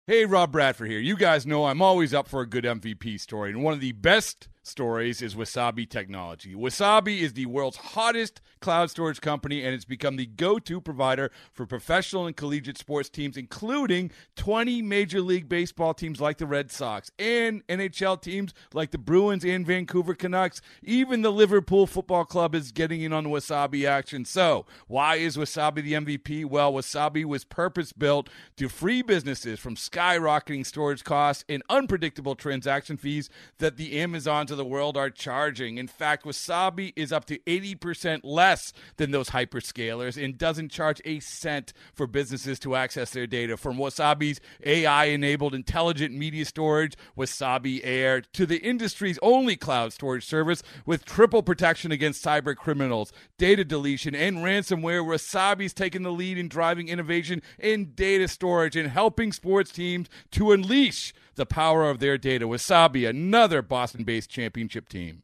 Hey, Rob Bradford here. You guys know I'm always up for a good MVP story, and one of the best stories is Wasabi Technology. Wasabi is the world's hottest cloud storage company, and it's become the go-to provider for professional and collegiate sports teams, including 20 Major League Baseball teams like the Red Sox and NHL teams like the Bruins and Vancouver Canucks. Even the Liverpool Football Club is getting in on the Wasabi action. So, why is Wasabi the MVP? Well, Wasabi was purpose-built to free businesses from skyrocketing storage costs and unpredictable transaction fees that the Amazons of the world are charging. In fact, Wasabi is up to 80% less than those hyperscalers and doesn't charge a cent for businesses to access their data. From Wasabi's AI-enabled intelligent media storage, Wasabi Air, to the industry's only cloud storage service with triple protection against cyber criminals, data deletion, and ransomware, Wasabi's taken the lead in driving innovation in data storage and helping sports teams to unleash the power of their data. Wasabi, another Boston-based championship team.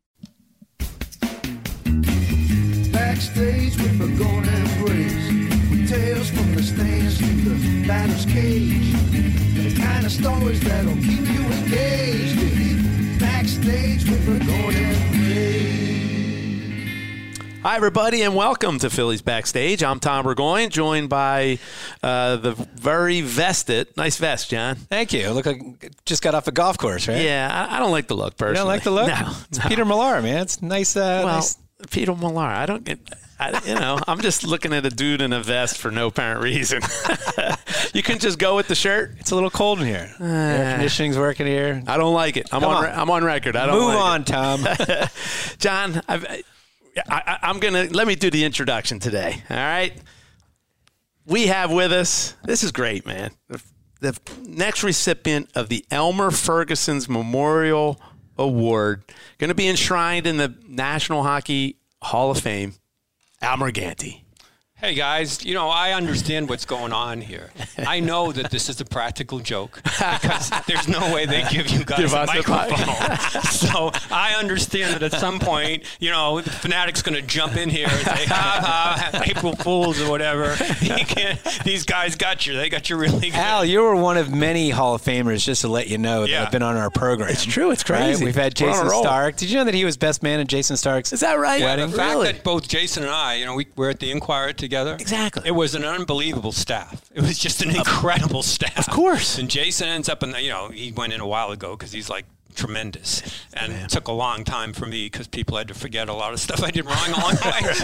Backstage with a golden embrace, with tales from the stands to the batter's cage, the kind of stories that'll keep you engaged. Backstage with a golden embrace. Hi, everybody, and welcome to Phillies Backstage. I'm Tom Burgoyne, joined by the very vested, nice vest, John. Thank you. Look like just got off a golf course, right? Yeah, I don't like the look, personally. You don't like the look? No. It's Peter Millar, man. It's nice. Nice. Peter Millar, I'm just looking at a dude in a vest for no apparent reason. You can just go with the shirt. It's a little cold in here. Air conditioning's working here. I don't like it. I'm on record. I don't Move like on, it. Tom. John, I'm going to let me do the introduction today. All right. We have with us, this is great, man. The next recipient of the Elmer Ferguson's Memorial Award, going to be enshrined in the National Hockey Hall of Fame, Al Morganti. Hey, guys, I understand what's going on here. I know that this is a practical joke because there's no way they give you guys a microphone. So I understand that at some point, the fanatic's going to jump in here and say, ha, ha, April Fools or whatever. These guys got you. They got you really good. Al, you were one of many Hall of Famers, just to let you know, that have been on our program. It's true. It's crazy. Right? We've had Jason Stark. Did you know that he was best man at Jason Stark's Is that right? wedding? The fact that both Jason and I, we were at the Inquirer together. Exactly. It was an unbelievable staff. It was just an incredible staff. Of course. And Jason ends up in the, he went in a while ago because he's like tremendous. And it took a long time for me because people had to forget a lot of stuff I did wrong along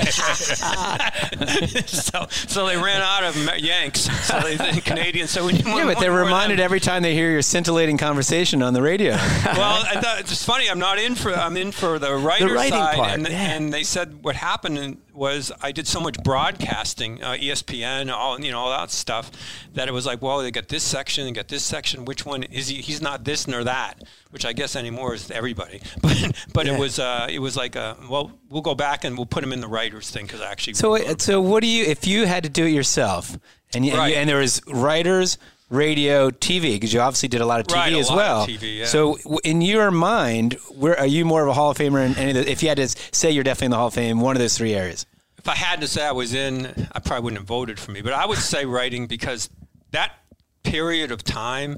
the way. so they ran out of Yanks. So they Canadians. So but they're reminded every time they hear your scintillating conversation on the radio. Well, it's funny. I'm in for the writer's side, part. And they said what happened was I did so much broadcasting, ESPN, all that stuff, that it was like, well, they got this section, they got this section. Which one is he? He's not this nor that, which I guess anymore is everybody. But it was like, well, we'll go back and we'll put him in the writers thing because I actually. So what do you, if you had to do it yourself, and there was writers, radio, TV, because you obviously did a lot of TV as well. TV, yeah. So in your mind, are you more of a Hall of Famer in any of the, if you had to say you're definitely in the Hall of Fame, one of those three areas? If I had to say I was in, I probably wouldn't have voted for me. But I would say writing because that period of time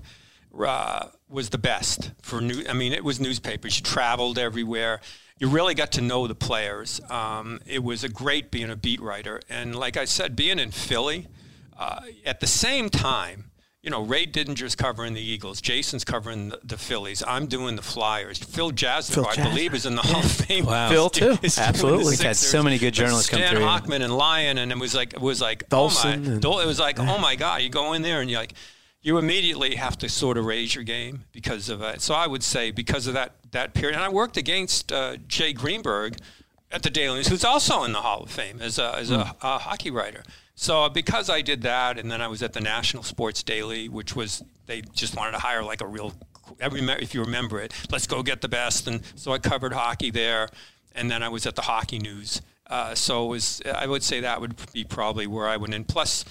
was the best for it was newspapers. You traveled everywhere. You really got to know the players. It was great being a beat writer. And like I said, being in Philly, at the same time, Ray Didinger's covering the Eagles. Jason's covering the Phillies. I'm doing the Flyers. Phil Jasper, I believe, is in the Hall of Fame. Wow. Phil, too. Absolutely. We've had so many good journalists come through. Stan Hockman and Lyon, and it was like Dawson oh my God, you go in there and you immediately have to sort of raise your game because of it. So I would say because of that period. And I worked against Jay Greenberg at the Daily News, who's also in the Hall of Fame as a hockey writer. So because I did that, and then I was at the National Sports Daily, which was, they just wanted to hire like a real, if you remember it, let's go get the best. And so I covered hockey there, and then I was at the Hockey News. So I would say that would be probably where I went in. Plus,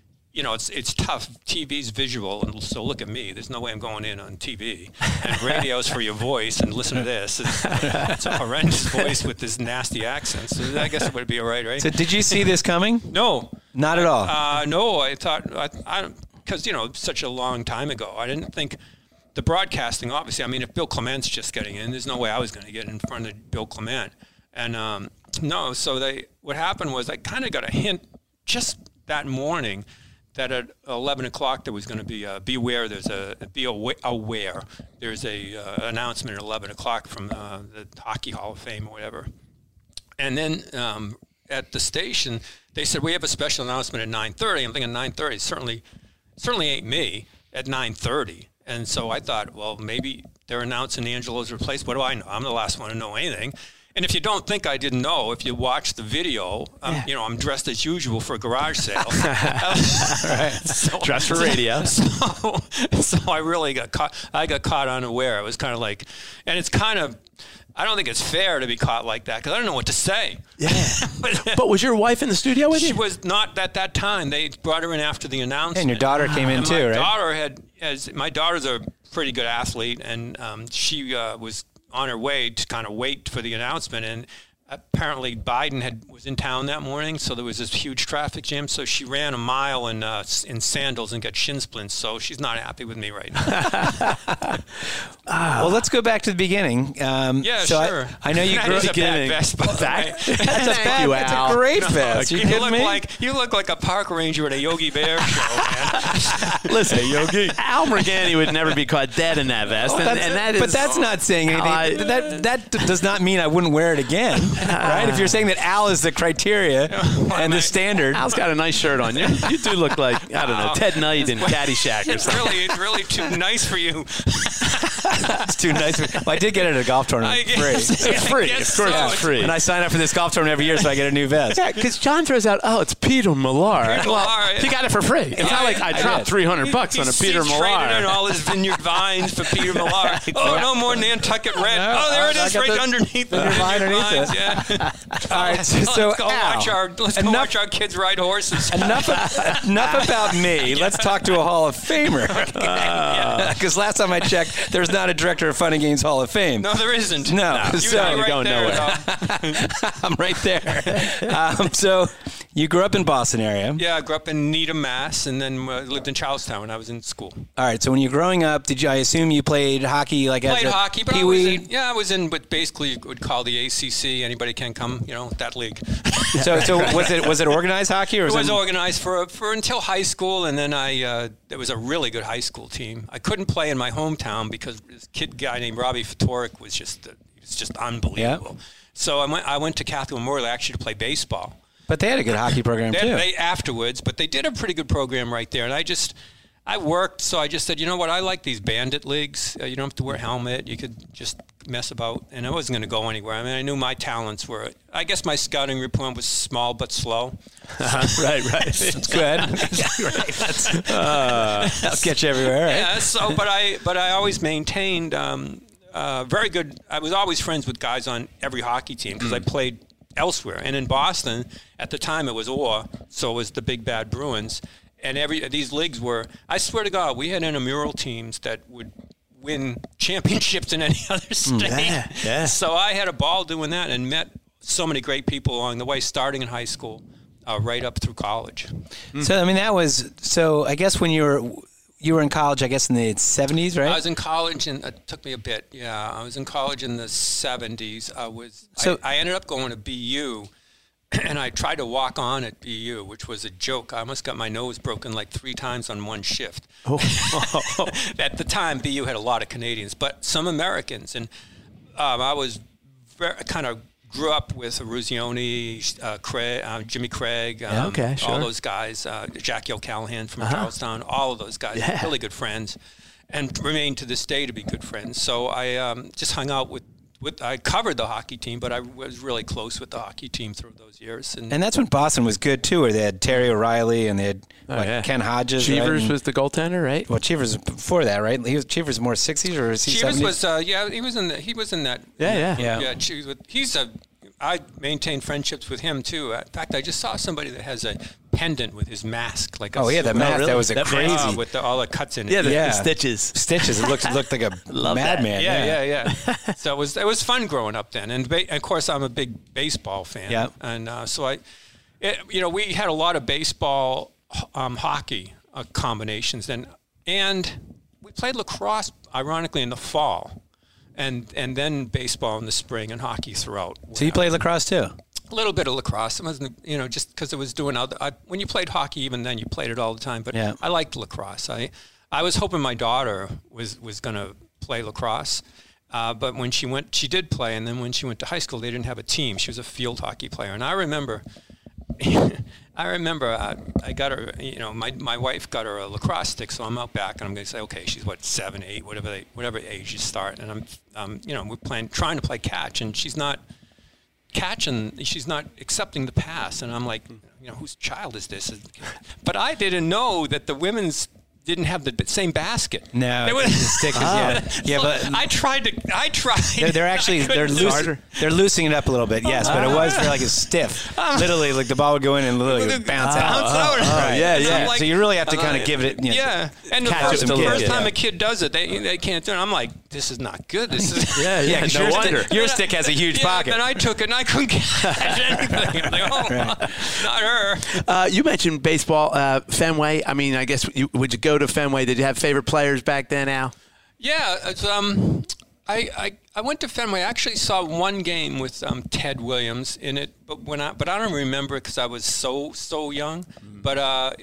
it's tough. TV's visual, and so look at me. There's no way I'm going in on TV. And radio's for your voice, and listen to this. It's a horrendous voice with this nasty accent. So I guess it would be all right? So did you see this coming? No. Not at all? No, I thought, because, such a long time ago, I didn't think the broadcasting, obviously, I mean, if Bill Clement's just getting in, there's no way I was going to get in front of Bill Clement. And no, so what happened was I kind of got a hint just that morning that at 11 o'clock there was going to be beware. Be aware. There's a announcement at 11 o'clock from the Hockey Hall of Fame or whatever. And then at the station, they said, we have a special announcement at 9:30. I'm thinking 9:30 certainly ain't me at 9:30. And so I thought, well, maybe they're announcing Angelo's replacement. What do I know? I'm the last one to know anything. And if you don't think I didn't know, if you watch the video, I'm dressed as usual for a garage sale. Dressed for radio. So I really got caught. I got caught unaware. It was kind of like, and it's kind of, I don't think it's fair to be caught like that because I don't know what to say. Yeah. But was your wife in the studio with you? She was not at that time. They brought her in after the announcement. And your daughter came in too, right? My daughter's a pretty good athlete, and she was on her way to kind of wait for the announcement, and apparently Biden was in town that morning, so there was this huge traffic jam. So she ran a mile in sandals and got shin splints. So she's not happy with me right now. Well, let's go back to the beginning. So sure. I know you That grew is up. a bad vest, by the way. That's a great vest. You look like a park ranger at a Yogi Bear show, man. Listen, Yogi. Al Morgani would never be caught dead in that vest. But that's not saying anything. That does not mean I wouldn't wear it again. Right? If you're saying that Al is the criteria and the standard. Al's got a nice shirt on. You do look like, I don't know, Ted Knight in Caddyshack or something. It's really too nice for you. It's too nice. Well, I did get it at a golf tournament. It's free. Of course it's free. And I sign up for this golf tournament every year so I get a new vest. Yeah, because John throws out, it's Peter Millar. He got it for free. It's not like I dropped $300 on a Peter Millar. He traded in all his Vineyard Vines for Peter Millar. Oh, no more Nantucket Red. There it is, right underneath the Vineyard Vines. Yeah. All right, so let's go watch our kids ride horses. Enough about me. Let's talk to a Hall of Famer. Because last time I checked, there's not a director of Fun and Games Hall of Fame. No, there isn't. No. You're going nowhere. I'm right there. So you grew up in Boston area. Yeah, I grew up in Needham, Mass, and then lived in Charlestown when I was in school. All right, so when you were growing up, I assume you played hockey but I was in what basically you would call the ACC. Anybody can come, that league. So was it organized hockey or it was organized for until high school, and then there was a really good high school team. I couldn't play in my hometown because this guy named Robbie Fatorik was just unbelievable. Yeah. So I went to Catholic Memorial actually to play baseball. But they had a good hockey program too. Afterwards, but they did a pretty good program right there, and I worked, so I just said, you know what, I like these bandit leagues. You don't have to wear a helmet. You could just mess about, and I wasn't going to go anywhere. I mean, I knew my talents were, I guess my scouting report was small but slow. Right. That's good. That'll get you everywhere, right? Yeah, but I always maintained very good, I was always friends with guys on every hockey team because I played elsewhere. And in Boston, at the time it was Orr, so it was the Big Bad Bruins. And these leagues were, I swear to God, we had intramural teams that would win championships in any other state. Yeah. So I had a ball doing that and met so many great people along the way, starting in high school, right up through college. So, I mean, I guess when you were in college, I guess in the 70s, right? I was in college, and it took me a bit. Yeah, I was in college in the 70s. I ended up going to BU. And I tried to walk on at BU, which was a joke. I almost got my nose broken like 3 times on one shift. At the time, BU had a lot of Canadians, but some Americans. And I was kind of grew up with Ruzioni, Jimmy Craig, all those guys, Jackie O'Callahan from Charlestown, all of those guys, really good friends, and remain to this day to be good friends. So I just hung out with I covered the hockey team, but I was really close with the hockey team through those years. And that's when Boston was good, too, where they had Terry O'Reilly and they had Ken Hodges. Cheevers was the goaltender, right? Well, Cheevers was before that, right? Cheevers more 60s or was he 70s? Cheevers he was in that. Yeah. I maintained friendships with him, too. In fact, I just saw somebody that has a pendant with his mask. That mask. Really? That was crazy. With all the cuts in it. Yeah, the stitches. Stitches. It looked like a madman. Yeah. So it was fun growing up then. And of course, I'm a big baseball fan. Yeah. And so we had a lot of baseball hockey combinations. And we played lacrosse, ironically, in the fall, and then baseball in the spring and hockey throughout. So you played lacrosse too? A little bit of lacrosse. It wasn't, just because it was doing when you played hockey, even then you played it all the time. But Yeah. I liked lacrosse. I was hoping my daughter was going to play lacrosse. But when she did play, and then when she went to high school, they didn't have a team. She was a field hockey player, and I remember, I got her. My wife got her a lacrosse stick, so I'm out back, and I'm going to say, okay, she's 7, 8, whatever age you start, and we're trying to play catch, and she's not catching, she's not accepting the pass, and I'm like, whose child is this? But I didn't know that the women's didn't have the same basket. No, the stick is but I tried. They're actually they're loosening it up a little bit. Yes, but it was like a stiff. Literally, like the ball would go in and literally would bounce out. Right. Yeah. Like, so you really have to kind of give it. And the first time a kid does it, they can't do it. I'm like, this is not good. This is no wonder. Your stick has a huge pocket. And I took it and I couldn't catch anything. I'm like, not her. You mentioned baseball, Fenway. I mean, I guess would you go to Fenway? Did you have favorite players back then, Al? Yeah, it's, I went to Fenway. I actually saw one game with Ted Williams in it, but I don't remember it because I was so young. But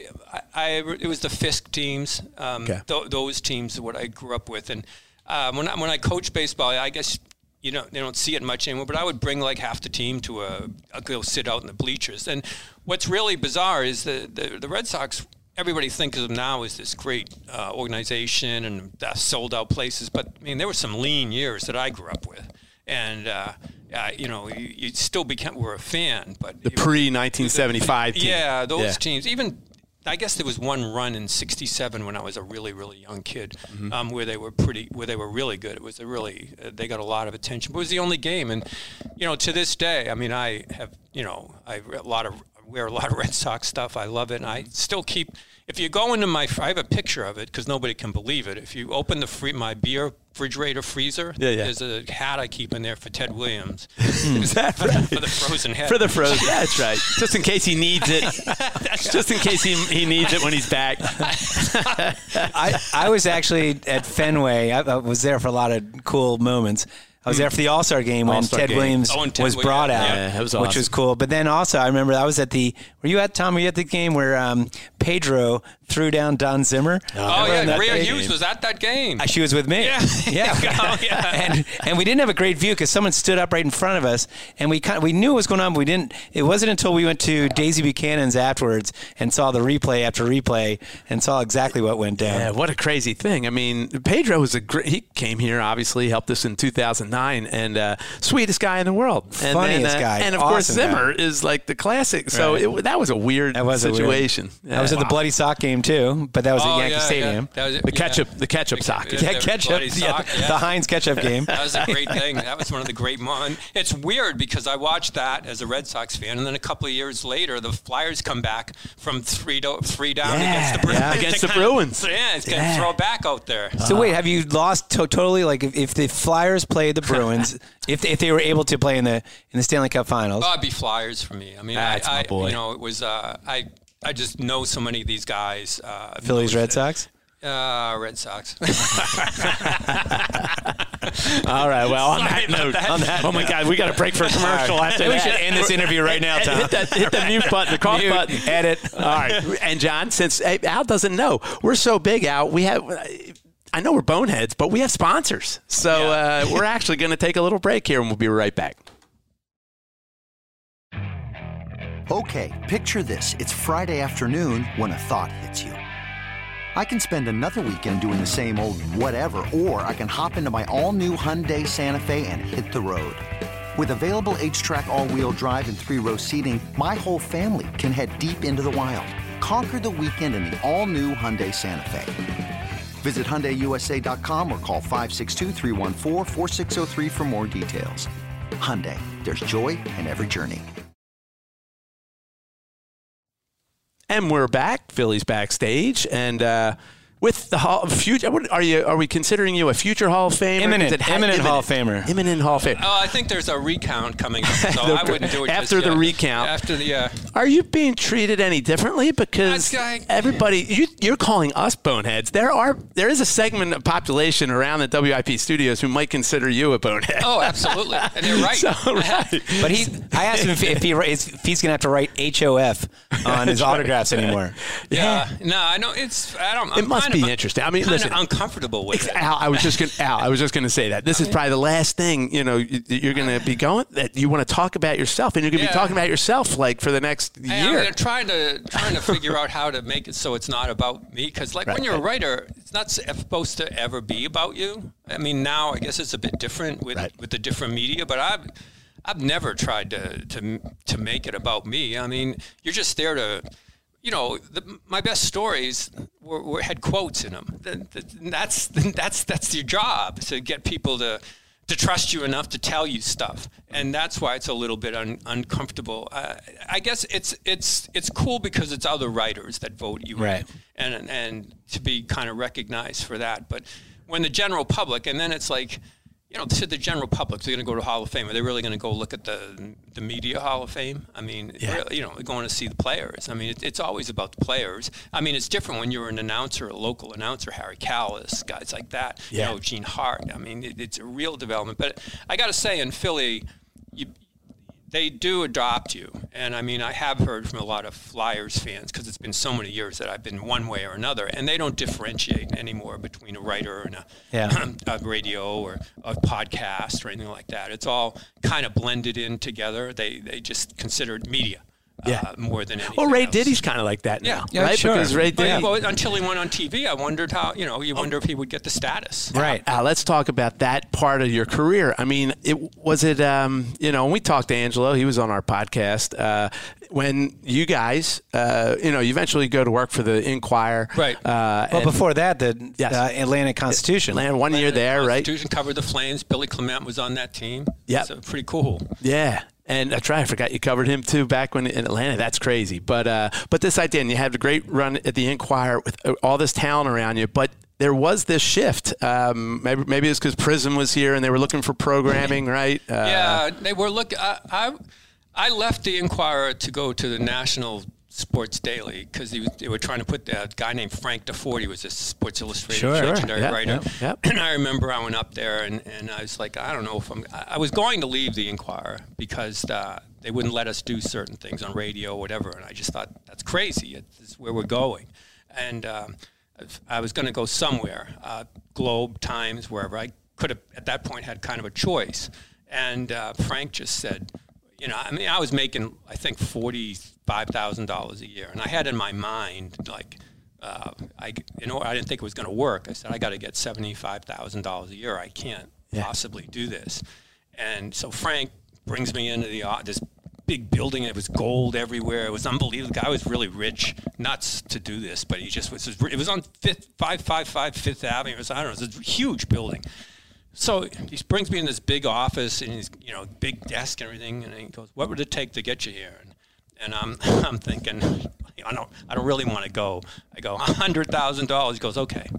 it was the Fisk teams. Those teams are what I grew up with. And when I coached baseball, I guess they don't see it much anymore. But I would bring like half the team to go sit out in the bleachers. And what's really bizarre is the Red Sox. Everybody thinks of them now as this great organization and sold out places, but I mean there were some lean years that I grew up with, and you still were a fan, but the pre-1975 team. Yeah, those teams. Even I guess there was one run in '67 when I was a really young kid, where they were really good. It was they got a lot of attention, but it was the only game, and to this day, I mean I have wear a lot of Red Sox stuff. I love it, and I still keep. If you go into I have a picture of it because nobody can believe it. If you open my beer refrigerator freezer, there's a hat I keep in there for Ted Williams. Is that right? For the frozen head. For the frozen, that's right. Just in case he needs it. Just in case he needs it when he's back. I was actually at Fenway. I was there for a lot of cool moments. I was there for the All-Star game when Ted Williams was brought out, that was awesome. which was cool. But then also, I remember I was at were you at the game where Pedro threw down Don Zimmer? Rhea Hughes was at that game. She was with me. Yeah. And we didn't have a great view because someone stood up right in front of us, and we knew what was going on, but we didn't. It wasn't until we went to Daisy Buchanan's afterwards and saw the replay after replay and saw exactly what went down. Yeah, what a crazy thing. I mean, Pedro was he came here, obviously, helped us in 2009, and sweetest guy in the world. Funniest guy. And, of course, Zimmer is like the classic. So that was a weird situation. I was at the Bloody Sock game, too, but that was at Yankee Stadium. That was the ketchup sock. Ketchup. The Heinz ketchup game. That was a great thing. That was one of the great moments. It's weird because I watched that as a Red Sox fan, and then a couple of years later, the Flyers come back from 3 down against the Bruins. Against the Bruins. It's going to throw it back out there. So wait, have you lost totally? Like if the Flyers played the Bruins, if they were able to play in the Stanley Cup Finals, it'd be Flyers for me. I mean, my boy. It was I just know so many of these guys. Phillies, Red Sox. Red Sox. All right. Well, on that note, oh my God, we got to break for a commercial after that. We should end this interview right now, Tom. Hit the mute button, the cough button, edit. All right. And John, since Al doesn't know, we're so big, Al. We have. I know we're boneheads, but we have sponsors. So we're actually going to take a little break here, and we'll be right back. Okay, picture this. It's Friday afternoon when a thought hits you. I can spend another weekend doing the same old whatever, or I can hop into my all-new Hyundai Santa Fe and hit the road. With available H-Track all-wheel drive and 3-row seating, my whole family can head deep into the wild. Conquer the weekend in the all-new Hyundai Santa Fe. Visit HyundaiUSA.com or call 562-314-4603 for more details. Hyundai, there's joy in every journey. And we're back, Phillies Backstage, and With the future, are we considering you a future Hall of Famer? Imminent Hall of Famer. Imminent Hall of Famer. Oh, I think there's a recount coming up, so I wouldn't do it after just the yet. recount. After the. Are you being treated any differently? Because That's- everybody, you're calling us boneheads. There is a segment of population around the WIP studios who might consider you a bonehead. Oh, absolutely, and they're right. So, right. But I asked him if he's going to have to write HOF on his autographs anymore. Yeah. No, I know It must be interesting. I mean, listen, uncomfortable with it. Al, I was just going to say that this is probably the last thing you're going to be going that you want to talk about yourself, and you're going to be talking about yourself like for the next year. I'm trying to figure out how to make it so it's not about me, because when you're a writer, it's not supposed to ever be about you. I mean, now I guess it's a bit different with the different media, but I've never tried to make it about me. I mean, you're just there to. My best stories had quotes in them. That's your job, to get people to trust you enough to tell you stuff, and that's why it's a little bit uncomfortable. I guess it's cool because it's other writers that vote you in, and to be kind of recognized for that. But when the general public, and then it's like. To the general public, they're going to go to Hall of Fame. Are they really going to go look at the media Hall of Fame? I mean, really, going to see the players. I mean, it's always about the players. I mean, it's different when you're an announcer, a local announcer, Harry Callis, guys like that. Gene Hart. I mean, it's a real development. But I got to say, in Philly, they do adopt you. And I mean, I have heard from a lot of Flyers fans, because it's been so many years that I've been one way or another, and they don't differentiate anymore between a writer and a radio or a podcast or anything like that. It's all kind of blended in together. They just consider it media. More than anything. Well, Ray else. Diddy's kind of like that now, Yeah, right? sure. Because Ray Diddy. Well, until he went on TV, I wondered how, you wonder if he would get the status. Right. Let's talk about that part of your career. I mean, when we talked to Angelo, he was on our podcast, when you guys, you eventually go to work for the Inquirer. Right. Well, before that, the Atlantic Constitution. One year there, right? Constitution covered the Flames. Billy Clement was on that team. Yeah. So pretty cool. Yeah. And I forgot you covered him too back when in Atlanta. That's crazy. But this idea, and you had a great run at the Inquirer with all this talent around you. But there was this shift. Maybe it's because Prism was here and they were looking for programming, right? They were looking. I left the Inquirer to go to the National Sports Daily, because they were trying to put a guy named Frank DeForty was a Sports Illustrated legendary writer. Yep. And I remember I went up there and I was like, I don't know if I was going to leave the Inquirer because they wouldn't let us do certain things on radio or whatever. And I just thought, that's crazy. It's where we're going. And I was going to go somewhere, Globe, Times, wherever. I could have, at that point, had kind of a choice. And Frank just said, I was making, I think, $45,000 a year. And I had in my mind, I didn't think it was going to work. I said, I got to get $75,000 a year. I can't possibly do this. And so Frank brings me into this big building. It was gold everywhere. It was unbelievable. The guy was really rich, nuts to do this, but he just was. It was on 555 Fifth Avenue. It was a huge building. So he brings me in this big office and he's, big desk and everything. And he goes, "What would it take to get you here?" And I'm thinking, I don't really want to go. I go, $100,000. He goes, "Okay."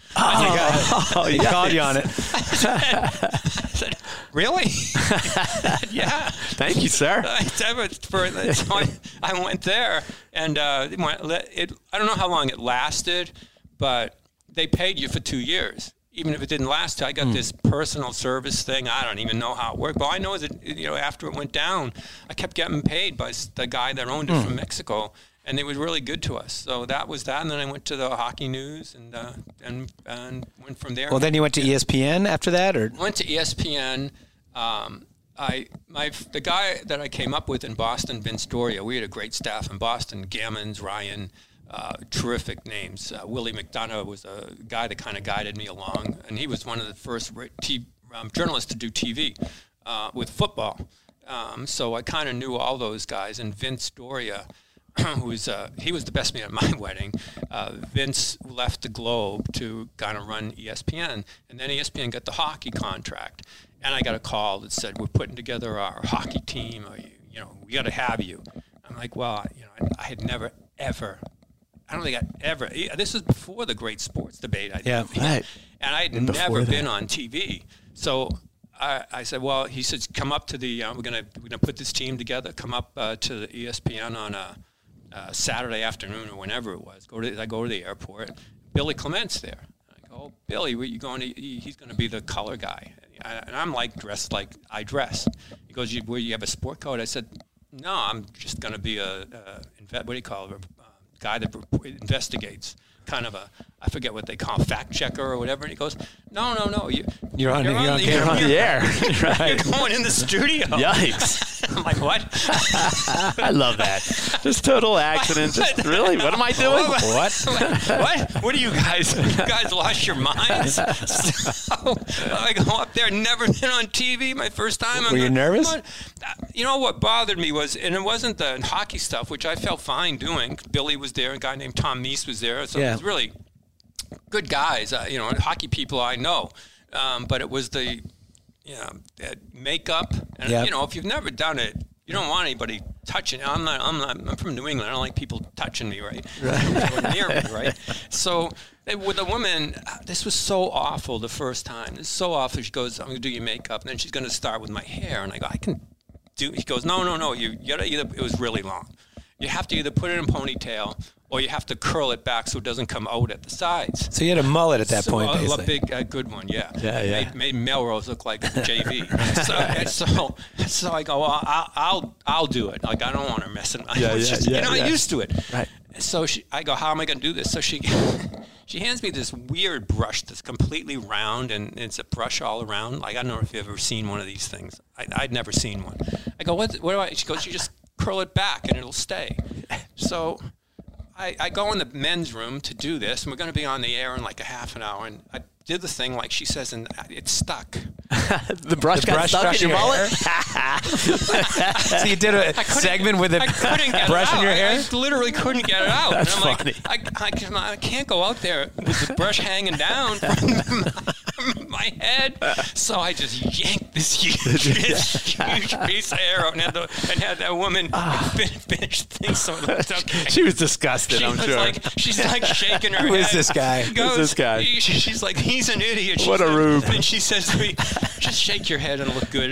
He called you on it. I said, "Really?" Yeah. Thank you, sir. So I went there, and I don't know how long it lasted, but they paid you for 2 years. Even if it didn't last, I got this personal service thing. I don't even know how it worked. But I know that after it went down, I kept getting paid by the guy that owned it from Mexico, and they were really good to us. So that was that. And then I went to the Hockey News and went from there. Well, then you went to ESPN after that, or went to ESPN. The guy that I came up with in Boston, Vince Doria. We had a great staff in Boston. Gammons, Ryan. Terrific names. Willie McDonough was a guy that kind of guided me along, and he was one of the first journalists to do TV with football. So I kind of knew all those guys. And Vince Doria, he was the best man at my wedding. Vince left the Globe to kind of run ESPN, and then ESPN got the hockey contract. And I got a call that said, "We're putting together our hockey team. We got to have you." I'm like, well, I had never, ever I don't think I'd ever. This was before the great sports debate. Yeah, right. And I had never been on TV. So I said, well, he said, come up to the. We're gonna put this team together. Come up to the ESPN on a Saturday afternoon or whenever it was. I go to the airport. Billy Clement's there. I go, oh, Billy, where you going to? He's going to be the color guy. And I'm like dressed like I dress. He goes, where you have a sport coat? I said, no, I'm just going to be what do you call it? A guy that investigates. Kind of I forget what they call fact checker or whatever. And he goes, no, You're on the air. Right. You're going in the studio. Yikes. I'm like, what? I love that. Just total accident. Just really, what am I doing? What? What are you guys? You guys lost your minds? So I go up there, never been on TV. My first time. Were you nervous? You know what bothered me was, and it wasn't the hockey stuff, which I felt fine doing. Billy was there. A guy named Tom Meese was there. So it was really good guys. Hockey people I know. But it was the makeup, and if you've never done it, you don't want anybody touching. I'm from New England. I don't like people touching me, right? Near me, right? So with a woman, this was so awful the first time. It's so awful. She goes, I'm going to do your makeup, and then she's going to start with my hair, and I go, I can do. He goes, no. You gotta either. It was really long. You have to either put it in a ponytail or you have to curl it back so it doesn't come out at the sides. So you had a mullet at that point, basically. A big, good one, yeah. Made Melrose look like a JV. So I go, well, I'll do it. Like, I don't want her messing. I'm used to it. Right. So I go, how am I going to do this? So she hands me this weird brush that's completely round, and it's a brush all around. Like, I don't know if you've ever seen one of these things. I'd never seen one. I go, what do I? She goes, you just curl it back and it'll stay. So I go in the men's room to do this, and we're going to be on the air in like a half an hour, and I did the thing like she says, and it stuck. The brush got stuck in your mullet? So you did a segment with a brush in your hair? I literally couldn't get it out. That's and I'm funny. Like, I can't go out there with the brush hanging down from my head. So I just yanked this huge piece of hair out and had that woman finish things so it looked okay. She was disgusted, I'm sure. She's like shaking her head. Who is this guy? Who's this guy? She's like, he's an idiot. What a rube. And she says to me, just shake your head and look good.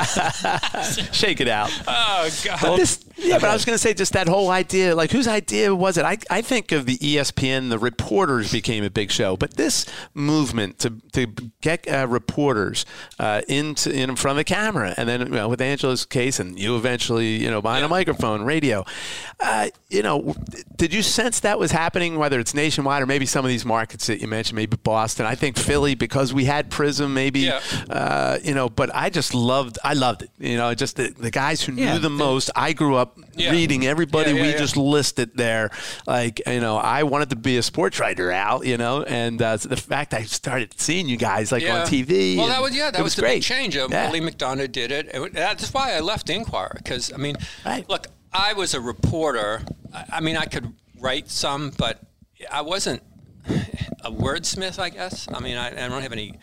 Shake it out. Oh, God. But I was going to say, just that whole idea, like, whose idea was it? I think of the ESPN, the reporters became a big show, but this movement to get reporters in front of the camera, and then with Angela's case, and you eventually, behind a microphone, radio, did you sense that was happening, whether it's nationwide or maybe some of these markets that you mentioned, maybe Boston? I think Philly, because we had Prism, maybe, but I loved it. Just the guys who knew the most. I grew up reading everybody we just listed there. Like, I wanted to be a sports writer, Al, and the fact I started seeing you guys on TV. Well, that was the great. big change. Willie McDonough did it. That's why I left Inquirer, because, look, I was a reporter. I could write some, but I wasn't a wordsmith, I guess. I don't have any.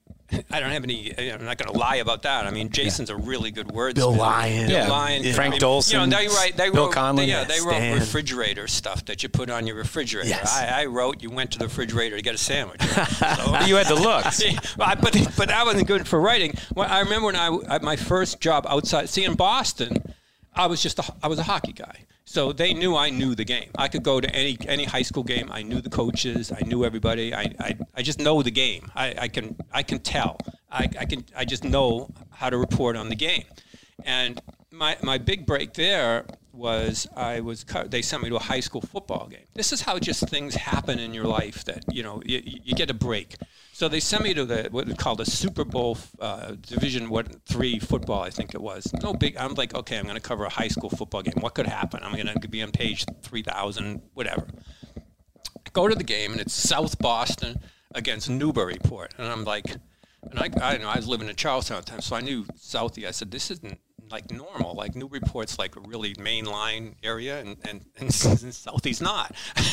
I'm not going to lie about that. Jason's a really good wordsmith. Bill Lyon. Frank Dolson. Bill Conlon. They wrote refrigerator stuff that you put on your refrigerator. Yes. I wrote, you went to the refrigerator to get a sandwich. So, you had the looks. But that wasn't good for writing. I remember when my first job outside, in Boston, I was a hockey guy. So they knew I knew the game. I could go to any high school game. I knew the coaches. I knew everybody. I just know the game. I can tell. I just know how to report on the game. And my big break there was they sent me to a high school football game. This is how just things happen in your life that you get a break. So they sent me to what they called the Super Bowl Division 3 football, I think it was. No big. I'm like, okay, I'm going to cover a high school football game. What could happen? I'm going to be on page 3,000, whatever. I go to the game, and it's South Boston against Newburyport, and I'm like, I know I was living in Charlestown at the time, so I knew Southie. I said, this isn't like normal. Like Newburyport's like a really mainline area, and Southie's not.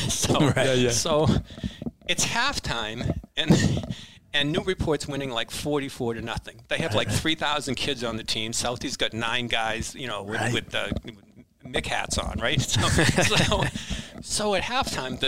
So it's halftime, and Newburyport's winning like 44-0. They have like 3,000 kids on the team. Southie's got 9 guys, with Mick hats on, right? So at halftime,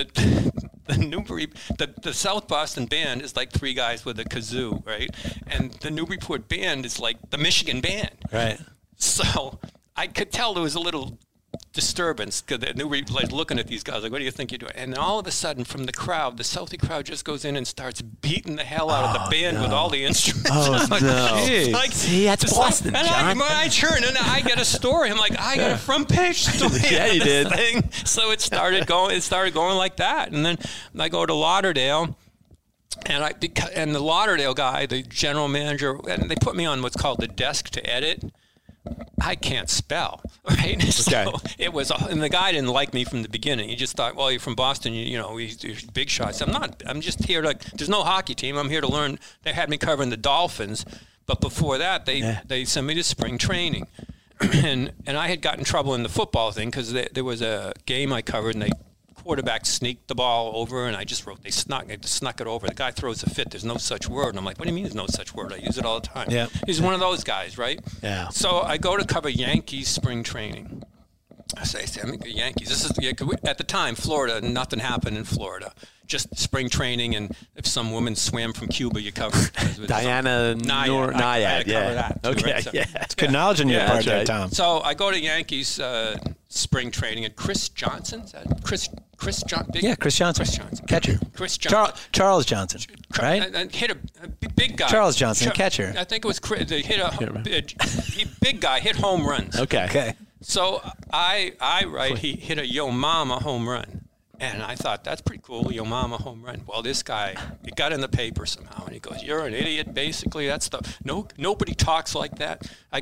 the South Boston band is like three guys with a kazoo, right? And the Newburyport band is like the Michigan band. Right. So I could tell there was a little disturbance because they were like looking at these guys like, what do you think you're doing? And then all of a sudden from the crowd, the Southie crowd just goes in and starts beating the hell out of the band with all the instruments. Oh, like, no. like, see, that's Boston, and John. I turn and I get a story. I'm like, I got a front page story. Yeah, you did. Thing. So it started going like that. And then I go to Lauderdale. And the Lauderdale guy, the general manager, and they put me on what's called the desk to edit. I can't spell, right? Okay. So it was, and the guy didn't like me from the beginning. He just thought, well, you're from Boston, you know, you're big shots. I'm not. I'm just here to. There's no hockey team. I'm here to learn. They had me covering the Dolphins, but before that, they sent me to spring training, and I had gotten in trouble in the football thing because there was a game I covered, and quarterback sneaked the ball over, and I just wrote they snuck it over. The guy throws a fit. There's no such word. And I'm like, what do you mean there's no such word? I use it all the time. Yeah. He's one of those guys, right? Yeah. So I go to cover Yankees spring training. I say, I'm the Yankees. This is at the time, Florida. Nothing happened in Florida. Just spring training, and if some woman swam from Cuba, you cover it. Diana Nyad. Cover that too, Okay. right? So, yeah. It's good knowledge on your part there, right. Tom. So I go to Yankees spring training, and Chris Johnson, Chris Johnson? Yeah, Chris Johnson. Chris Johnson. Catcher. Chris Johnson. Charles Johnson, right? And hit a big guy. Charles Johnson, catcher. I think it was Chris. They hit big guy, hit home runs. Okay. So I write, he hit a Yo Mama home run. And I thought, that's pretty cool, Yo Mama home run. Well, this guy, it got in the paper somehow, and he goes, you're an idiot, basically. That's nobody talks like that. I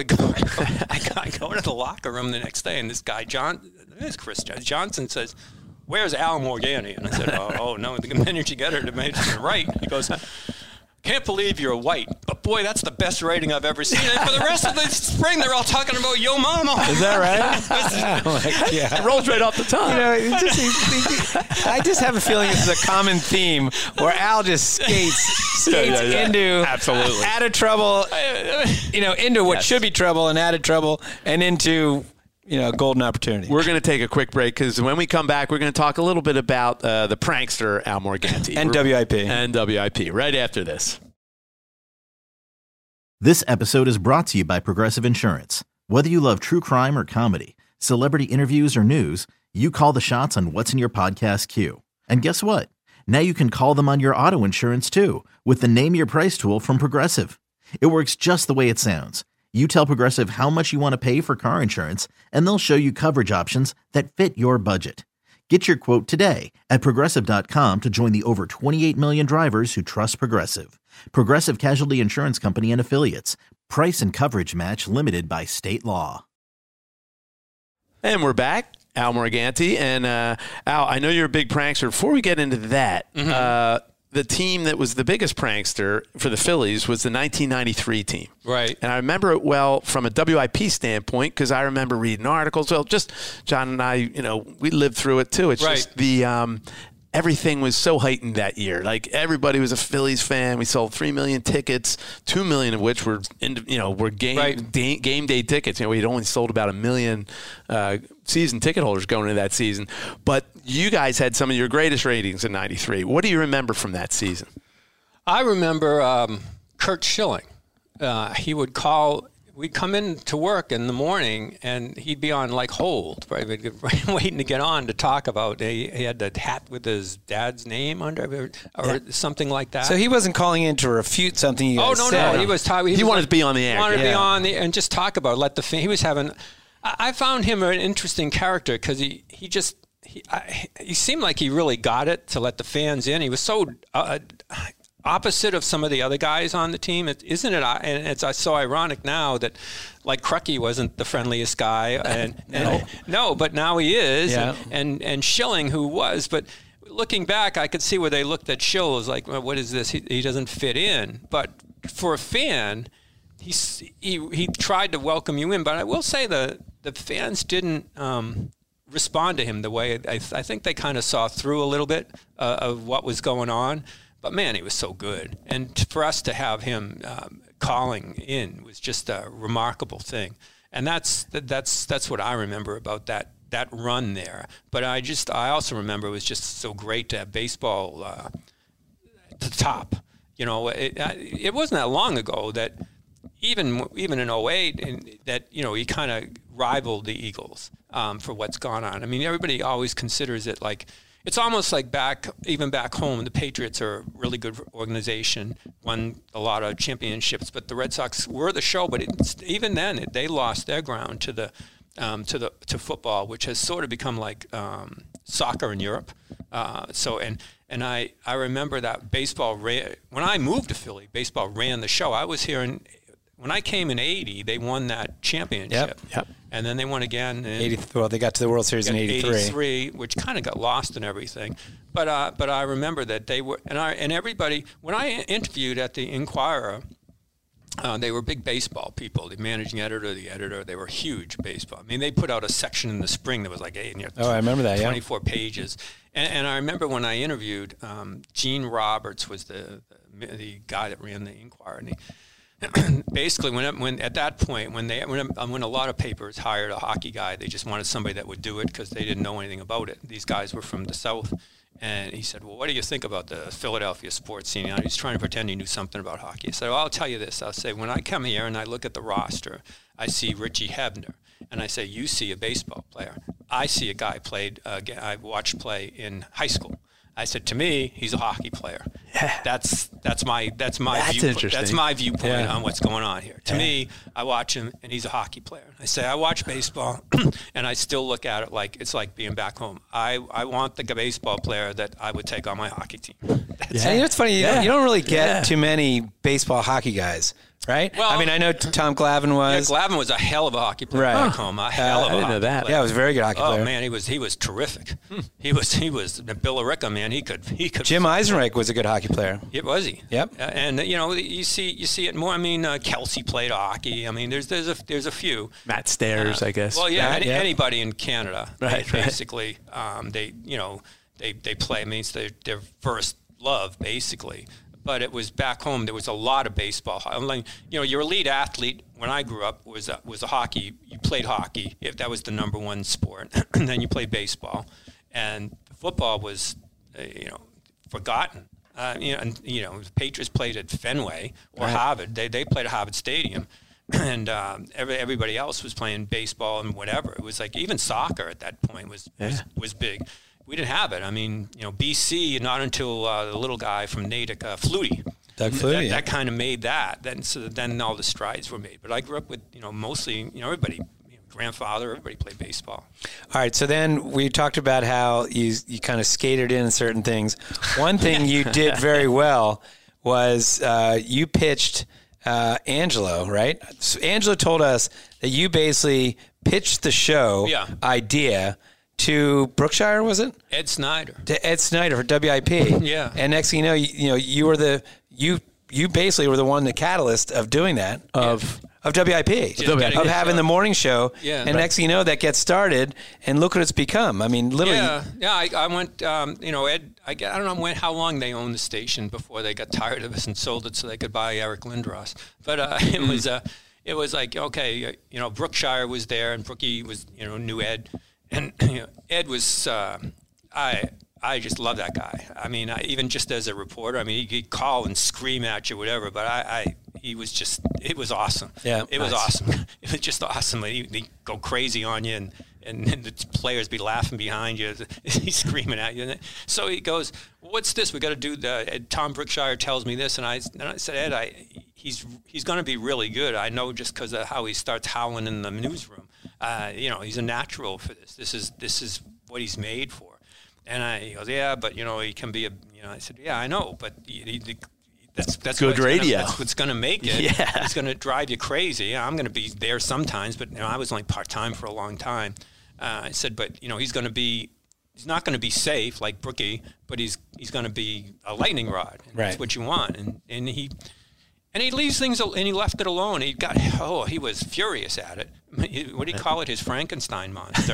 go to the locker room the next day, and this guy, Chris Johnson says, where's Al Morganti? And I said, oh no, the minute you get her to make it right. He goes, can't believe you're white, but boy, that's the best rating I've ever seen. And for the rest of the spring, they're all talking about Yo Mama. Is that right? It rolls right off the tongue. You know, I just have a feeling this is a common theme where Al just skates into absolutely out of trouble, into what should be trouble and out of trouble and into golden opportunity. We're going to take a quick break because when we come back, we're going to talk a little bit about the prankster Al Morganti. And WIP. And WIP right after this. This episode is brought to you by Progressive Insurance. Whether you love true crime or comedy, celebrity interviews or news, you call the shots on what's in your podcast queue. And guess what? Now you can call them on your auto insurance too with the Name Your Price tool from Progressive. It works just the way it sounds. You tell Progressive how much you want to pay for car insurance, and they'll show you coverage options that fit your budget. Get your quote today at Progressive.com to join the over 28 million drivers who trust Progressive. Progressive Casualty Insurance Company and Affiliates. Price and coverage match limited by state law. And we're back. Al Morganti. And Al, I know you're a big prankster. Before we get into that, the team that was the biggest prankster for the Phillies was the 1993 team. Right. And I remember it well from a WIP standpoint because I remember reading articles. Well, just John and I, we lived through it too. It's just the everything was so heightened that year. Like everybody was a Phillies fan. We sold 3 million tickets, 2 million of which were game day tickets. We had only sold about 1 million season ticket holders going into that season. But you guys had some of your greatest ratings in '93. What do you remember from that season? I remember Curt Schilling. He would call. We'd come in to work in the morning, and he'd be on like hold, right? Waiting to get on to talk about. He had that hat with his dad's name under, or something like that. So he wasn't calling in to refute something you guys said. No. He was talking. He wanted to be on the air. Wanted to be on the and just talk about it. He was having. I found him an interesting character because he seemed like he really got it to let the fans in. He was so opposite of some of the other guys on the team, isn't it? And it's so ironic now that, like, Crucky wasn't the friendliest guy, but now he is, and Schilling, who was, but looking back, I could see where they looked at Schill as like, well, what is this? He doesn't fit in. But for a fan, he tried to welcome you in. But I will say the fans didn't respond to him the way I think they kind of saw through a little bit of what was going on. But, man, he was so good. And for us to have him calling in was just a remarkable thing. And that's what I remember about that that run there. But I also remember it was just so great to have baseball at the top. You know, it wasn't that long ago that even in 08, that, you know, he kind of rivaled the Eagles for what's gone on. I mean, everybody always considers it like, it's almost like even back home, the Patriots are a really good organization, won a lot of championships, but the Red Sox were the show. But even then, they lost their ground to football, which has sort of become like soccer in Europe. And I remember that baseball when I moved to Philly, baseball ran the show. I was here when I came in '80, they won that championship. Yep. And then they won again. Well, they got to the World Series in '83. Which kind of got lost in everything. But I remember that they were, and everybody, when I interviewed at the Inquirer, they were big baseball people. The managing editor, the editor, they were huge baseball. I mean, they put out a section in the spring that was like, I remember that, 24 pages. And I remember when I interviewed, Gene Roberts was the guy that ran the Inquirer, and basically, when at that point, when a lot of papers hired a hockey guy, they just wanted somebody that would do it because they didn't know anything about it. These guys were from the South, and he said, "Well, what do you think about the Philadelphia sports scene?" And he's trying to pretend he knew something about hockey. I said, "Well, I'll tell you this. I'll say when I come here and I look at the roster, I see Richie Hebner, and I say, you see a baseball player. I see a guy I watched play in high school." I said, to me, he's a hockey player. Yeah. That's my interesting. That's my viewpoint on what's going on here. To me, I watch him, and he's a hockey player. I say, I watch baseball, and I still look at it like it's like being back home. I want the baseball player that I would take on my hockey team. And you know, it's funny, you don't really get too many baseball hockey guys. Right? Well, I mean, I know Tom Glavine was. Yeah, Glavine was a hell of a hockey player back home. A hell of a I didn't know that. player. Yeah, he was a very good hockey player. Oh man, he was terrific. He was Bill Arica, man. He could. Jim Eisenreich was a good hockey player. Was he? Yep. And you know, you see it more. I mean, Kelsey played hockey. I mean, there's a few. Matt Stairs, I guess. Well, yeah, Matt, anybody in Canada, Right. basically, they play. I mean, it's their first love, basically. But it was back home. There was a lot of baseball. Like, you know, your elite athlete when I grew up was a hockey. You played hockey if that was the number one sport, and then you played baseball, and football was, forgotten. The Patriots played at Fenway or Harvard. They played at Harvard Stadium, and everybody else was playing baseball and whatever. It was like even soccer at that point was big. We didn't have it. I mean, BC, not until the little guy from Natick, Flutie. Doug Flutie. That kind of made that. Then all the strides were made. But I grew up with, mostly, everybody, grandfather, everybody played baseball. All right, so then we talked about how you kind of skated in certain things. One thing you did very well was you pitched Angelo, right? So Angelo told us that you basically pitched the show idea to Brookshire, was it? Ed Snyder. To Ed Snyder for WIP. Yeah. And next thing you were you basically were the catalyst of doing that of WIP, of having the morning show. Yeah. And next thing you know, that gets started, and look what it's become. I mean, literally. Yeah. I went. Ed. I don't know how long they owned the station before they got tired of us and sold it so they could buy Eric Lindros. But it was like, okay, Brookshire was there, and Brookie was knew Ed. And Ed was, I just love that guy. I mean, even just as a reporter, I mean, he'd call and scream at you, whatever. But it was awesome. Yeah, it was awesome. It was just awesome. He'd go crazy on you, and the players be laughing behind you. He's screaming at you. So he goes, "What's this? We got to do the." Tom Brookshire tells me this, and I said, "Ed, he's going to be really good. I know just because of how he starts howling in the newsroom. He's a natural for this. This is what he's made for." And he goes, "Yeah, but he can be a." I said, "Yeah, I know, but that's good radio. That's what's going to make it. Yeah. It's going to drive you crazy. Yeah, I'm going to be there sometimes, but I was only part-time for a long time." I said, "But he's going to be. He's not going to be safe like Brookie, but he's going to be a lightning rod. And right. That's what you want." And he leaves things, and he left it alone. He was furious at it. What do you call it? His Frankenstein monster.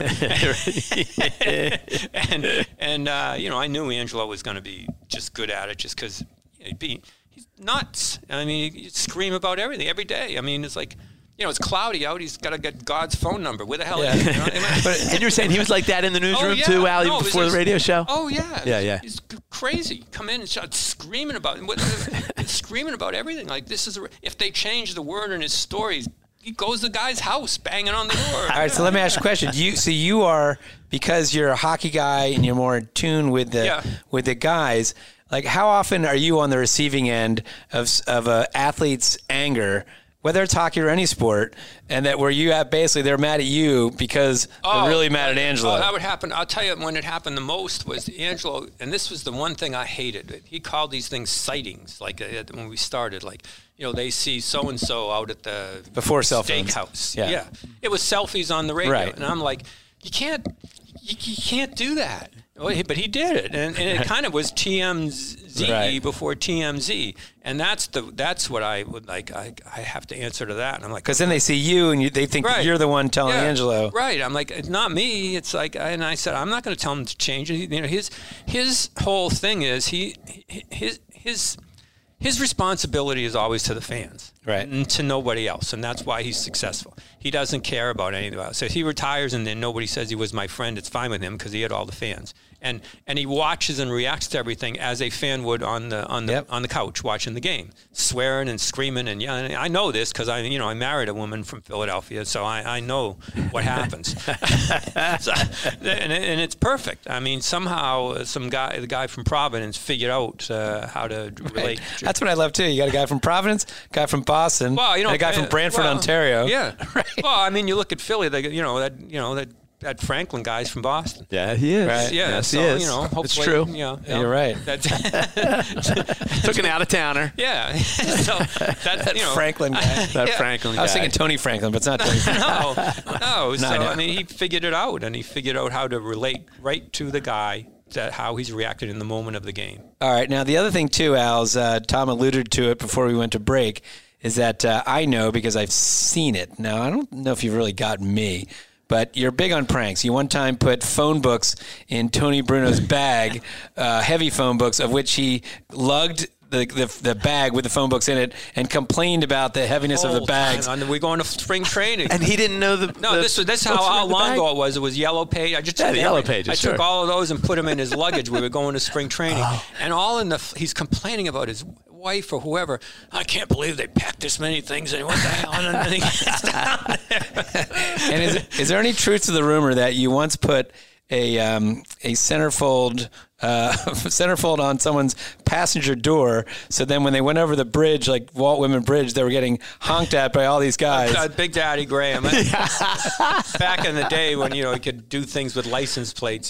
and I knew Angelo was going to be just good at it, just because he's nuts. I mean, he'd scream about everything every day. I mean, it's like it's cloudy out. He's got to get God's phone number. Where the hell Yeah. is he? You know what I mean? And you're saying he was like that in the newsroom yeah. too, Al, No, even before the radio show? Oh, yeah. Yeah. He's crazy. Come in and start screaming about screaming about everything. Like, this is if they change the word in his stories, he goes to the guy's house banging on the door. All right, so let me ask you a question. You are, because you're a hockey guy and you're more in tune with the guys, like how often are you on the receiving end of a athlete's anger, whether it's hockey or any sport, and that where you have basically they're mad at you because they're really mad at Angelo? Oh, that would happen. I'll tell you when it happened the most was Angelo, and this was the one thing I hated. He called these things sightings, like when we started, like, they see so-and-so out at the before cell phones. Steakhouse. Yeah. It was selfies on the radio. Right. And I'm like, you can't do that. But he did it, and it kind of was TMZ Right. before TMZ, and that's what I would like. I have to answer to that, and I'm like, Because then they see you and they think that you're the one telling Angelo. Right. I'm like, it's not me. It's like, and I said, I'm not going to tell him to change it. His whole thing is his responsibility is always to the fans, right, and to nobody else, and that's why he's successful. He doesn't care about anything else. So if he retires and then nobody says he was my friend, it's fine with him because he had all the fans. And he watches and reacts to everything as a fan would on the couch watching the game, swearing and screaming. And and I know this because I married a woman from Philadelphia, so I know what happens. and it's perfect. I mean, somehow the guy from Providence figured out how to relate. Right. That's what I love too. You got a guy from Providence, a guy from Boston, and a guy from Brantford, Ontario. Yeah. Right. Well, I mean, you look at Philly. That Franklin guy's from Boston. Yeah, he is. Right. Yeah, yes, so, he is. hopefully, It's true. You're right. Took an out-of-towner. Yeah. So that's, Franklin guy. That Franklin guy. I was thinking Tony Franklin, but it's not Tony Franklin. No. So, no. I mean, he figured it out, and he figured out how to relate right to the guy, how he's reacted in the moment of the game. All right. Now, the other thing, too, Al, Tom alluded to it before we went to break, is that I know because I've seen it. Now, I don't know if you've really gotten me, but you're big on pranks. You one time put phone books in Tony Bruno's bag, heavy phone books, of which he lugged the bag with the phone books in it and complained about the heaviness of the bags. We're going to spring training. And he didn't know That's how long ago it was. It was Yellow Page. I just the Yellow Pages. I took all of those and put them in his luggage. We were going to spring training, and he's complaining about his wife or whoever. I can't believe they packed this many things. And what the hell? And he gets down there. And is there any truth to the rumor that you once put a centerfold on someone's passenger door, so then when they went over the bridge, like Walt Whitman Bridge, they were getting honked at by all these guys? Big Daddy Graham. Back in the day when he could do things with license plates,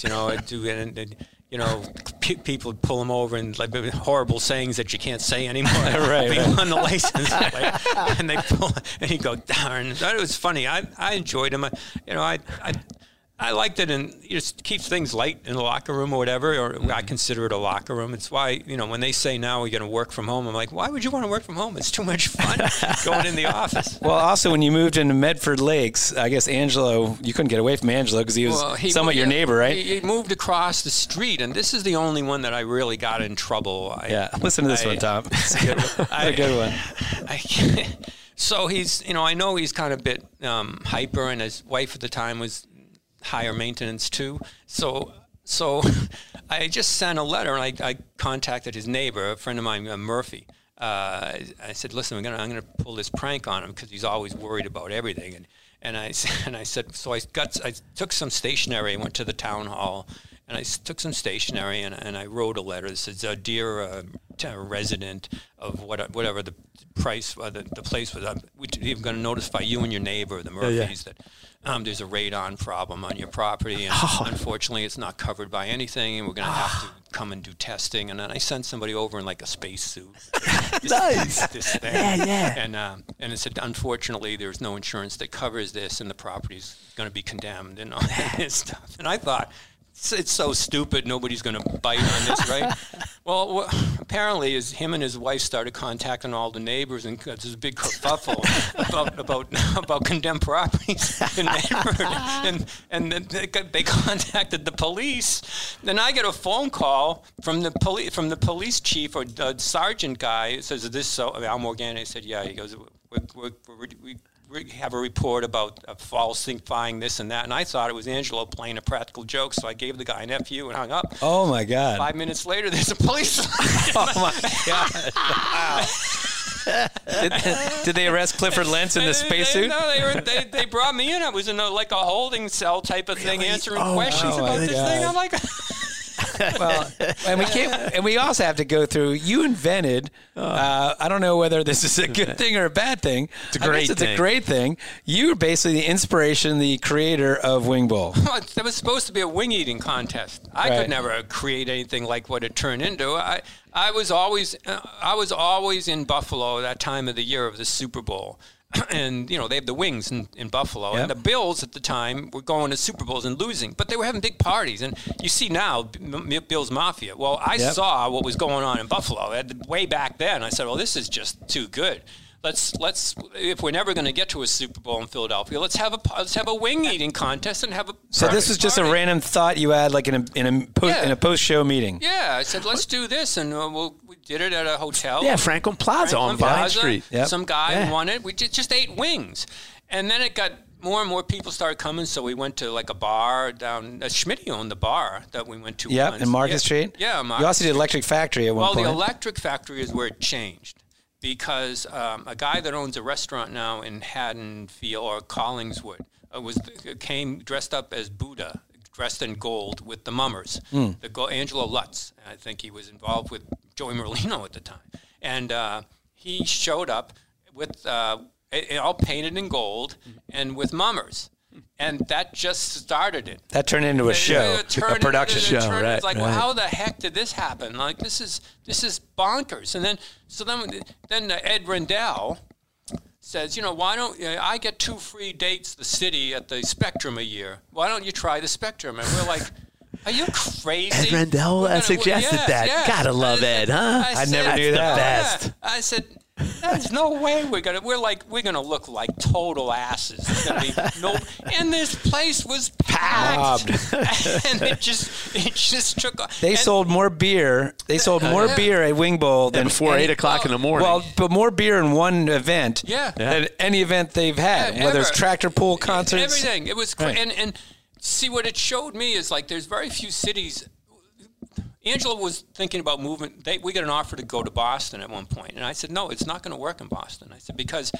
people would pull him over and like horrible sayings that you can't say anymore. right. On the license plate, and they pull, and he'd go, darn. It was funny. I enjoyed him. I liked it, and just keep things light in the locker room or whatever, or I consider it a locker room. It's why, when they say now we're going to work from home, I'm like, why would you want to work from home? It's too much fun going in the office. Well, also, when you moved into Medford Lakes, I guess Angelo, you couldn't get away from Angelo because he was somewhat your neighbor, right? He moved across the street, and this is the only one that I really got in trouble. Listen to this one, Tom. It's a good one. So he's, I know he's kind of a bit hyper, and his wife at the time was higher maintenance too. So I just sent a letter, and I contacted his neighbor, a friend of mine, Murphy. I said, listen, I'm gonna pull this prank on him because he's always worried about everything. And I said, so I took some stationery. I went to the town hall, and I took some stationery, and I wrote a letter that says, "Dear resident of whatever the price, the place was, we're going to notify you and your neighbor, the Murphys, that there's a radon problem on your property, and unfortunately it's not covered by anything, and we're going to have to come and do testing." And then I sent somebody over in like a spacesuit. Nice. This thing. Yeah. And it said, unfortunately, there's no insurance that covers this, and the property's going to be condemned and all that stuff. And I thought, it's so stupid, nobody's going to bite on this, right? Well, apparently him and his wife started contacting all the neighbors, and there's this big kerfuffle about condemned properties in Medford. And then they contacted the police. Then I get a phone call from the police chief or sergeant guy. It says, "Is this so?" Al Morgana said, "Yeah." He goes, have a report about falsifying this and that, and I thought it was Angelo playing a practical joke, so I gave the guy an FU and hung up. Oh my God! 5 minutes later, there's a police. Oh my God! Wow. Did they arrest Clifford Lentz in the spacesuit? No, they brought me in. I was in a holding cell type of thing, answering questions about this thing. I'm like. Well, and we also have to go through. You invented. I don't know whether this is a good thing or a bad thing. It's a great thing. It's a great thing. You were basically the inspiration, the creator of Wing Bowl. Well, there was supposed to be a wing eating contest. I could never create anything like what it turned into. I was always in Buffalo that time of the year of the Super Bowl. And, they have the wings in Buffalo. Yep. And the Bills at the time were going to Super Bowls and losing. But they were having big parties. And you see now, Bills Mafia. Well, I saw what was going on in Buffalo way back then. I said, well, this is just too good. Let's if we're never going to get to a Super Bowl in Philadelphia, let's have a wing eating contest and have a. So this was just a random thought you had, like in a post show meeting. Yeah, I said let's do this, and we did it at a hotel. Yeah, Franklin Plaza on Vine Street. Yep. Some guy won it. We just ate wings, and then it got more and more people started coming. So we went to like a bar down. Schmitty owned the bar that we went to. Yeah, once. in Market Street. Yeah, you also did Electric Factory at one point. Well, the Electric Factory is where it changed. Because a guy that owns a restaurant now in Haddonfield or Collingswood came dressed up as Buddha, dressed in gold with the mummers, Angelo Lutz. I think he was involved with Joey Merlino at the time. And he showed up with all painted in gold and with mummers. And that just started it. That turned into a show, a production show, right? It's like, well, how the heck did this happen? Like, this is bonkers. And then Ed Rendell says, why don't I get 2 free dates the city at the Spectrum a year? Why don't you try the Spectrum? And we're like, are you crazy? Ed Rendell suggested that. Yes. Gotta love Ed, huh? I never knew that. The best. I said. There's no way we're gonna look like total asses. There's gonna be no, and this place was packed, and it just took off. They sold more beer. They sold more beer at Wing Bowl than before 8 o'clock in the morning. Well, but more beer in one event than any event they've had, whether it's tractor pull concerts, everything. It was and see what it showed me is like there's very few cities. Angela was thinking about moving. We got an offer to go to Boston at one point, and I said, no, it's not going to work in Boston. I said, because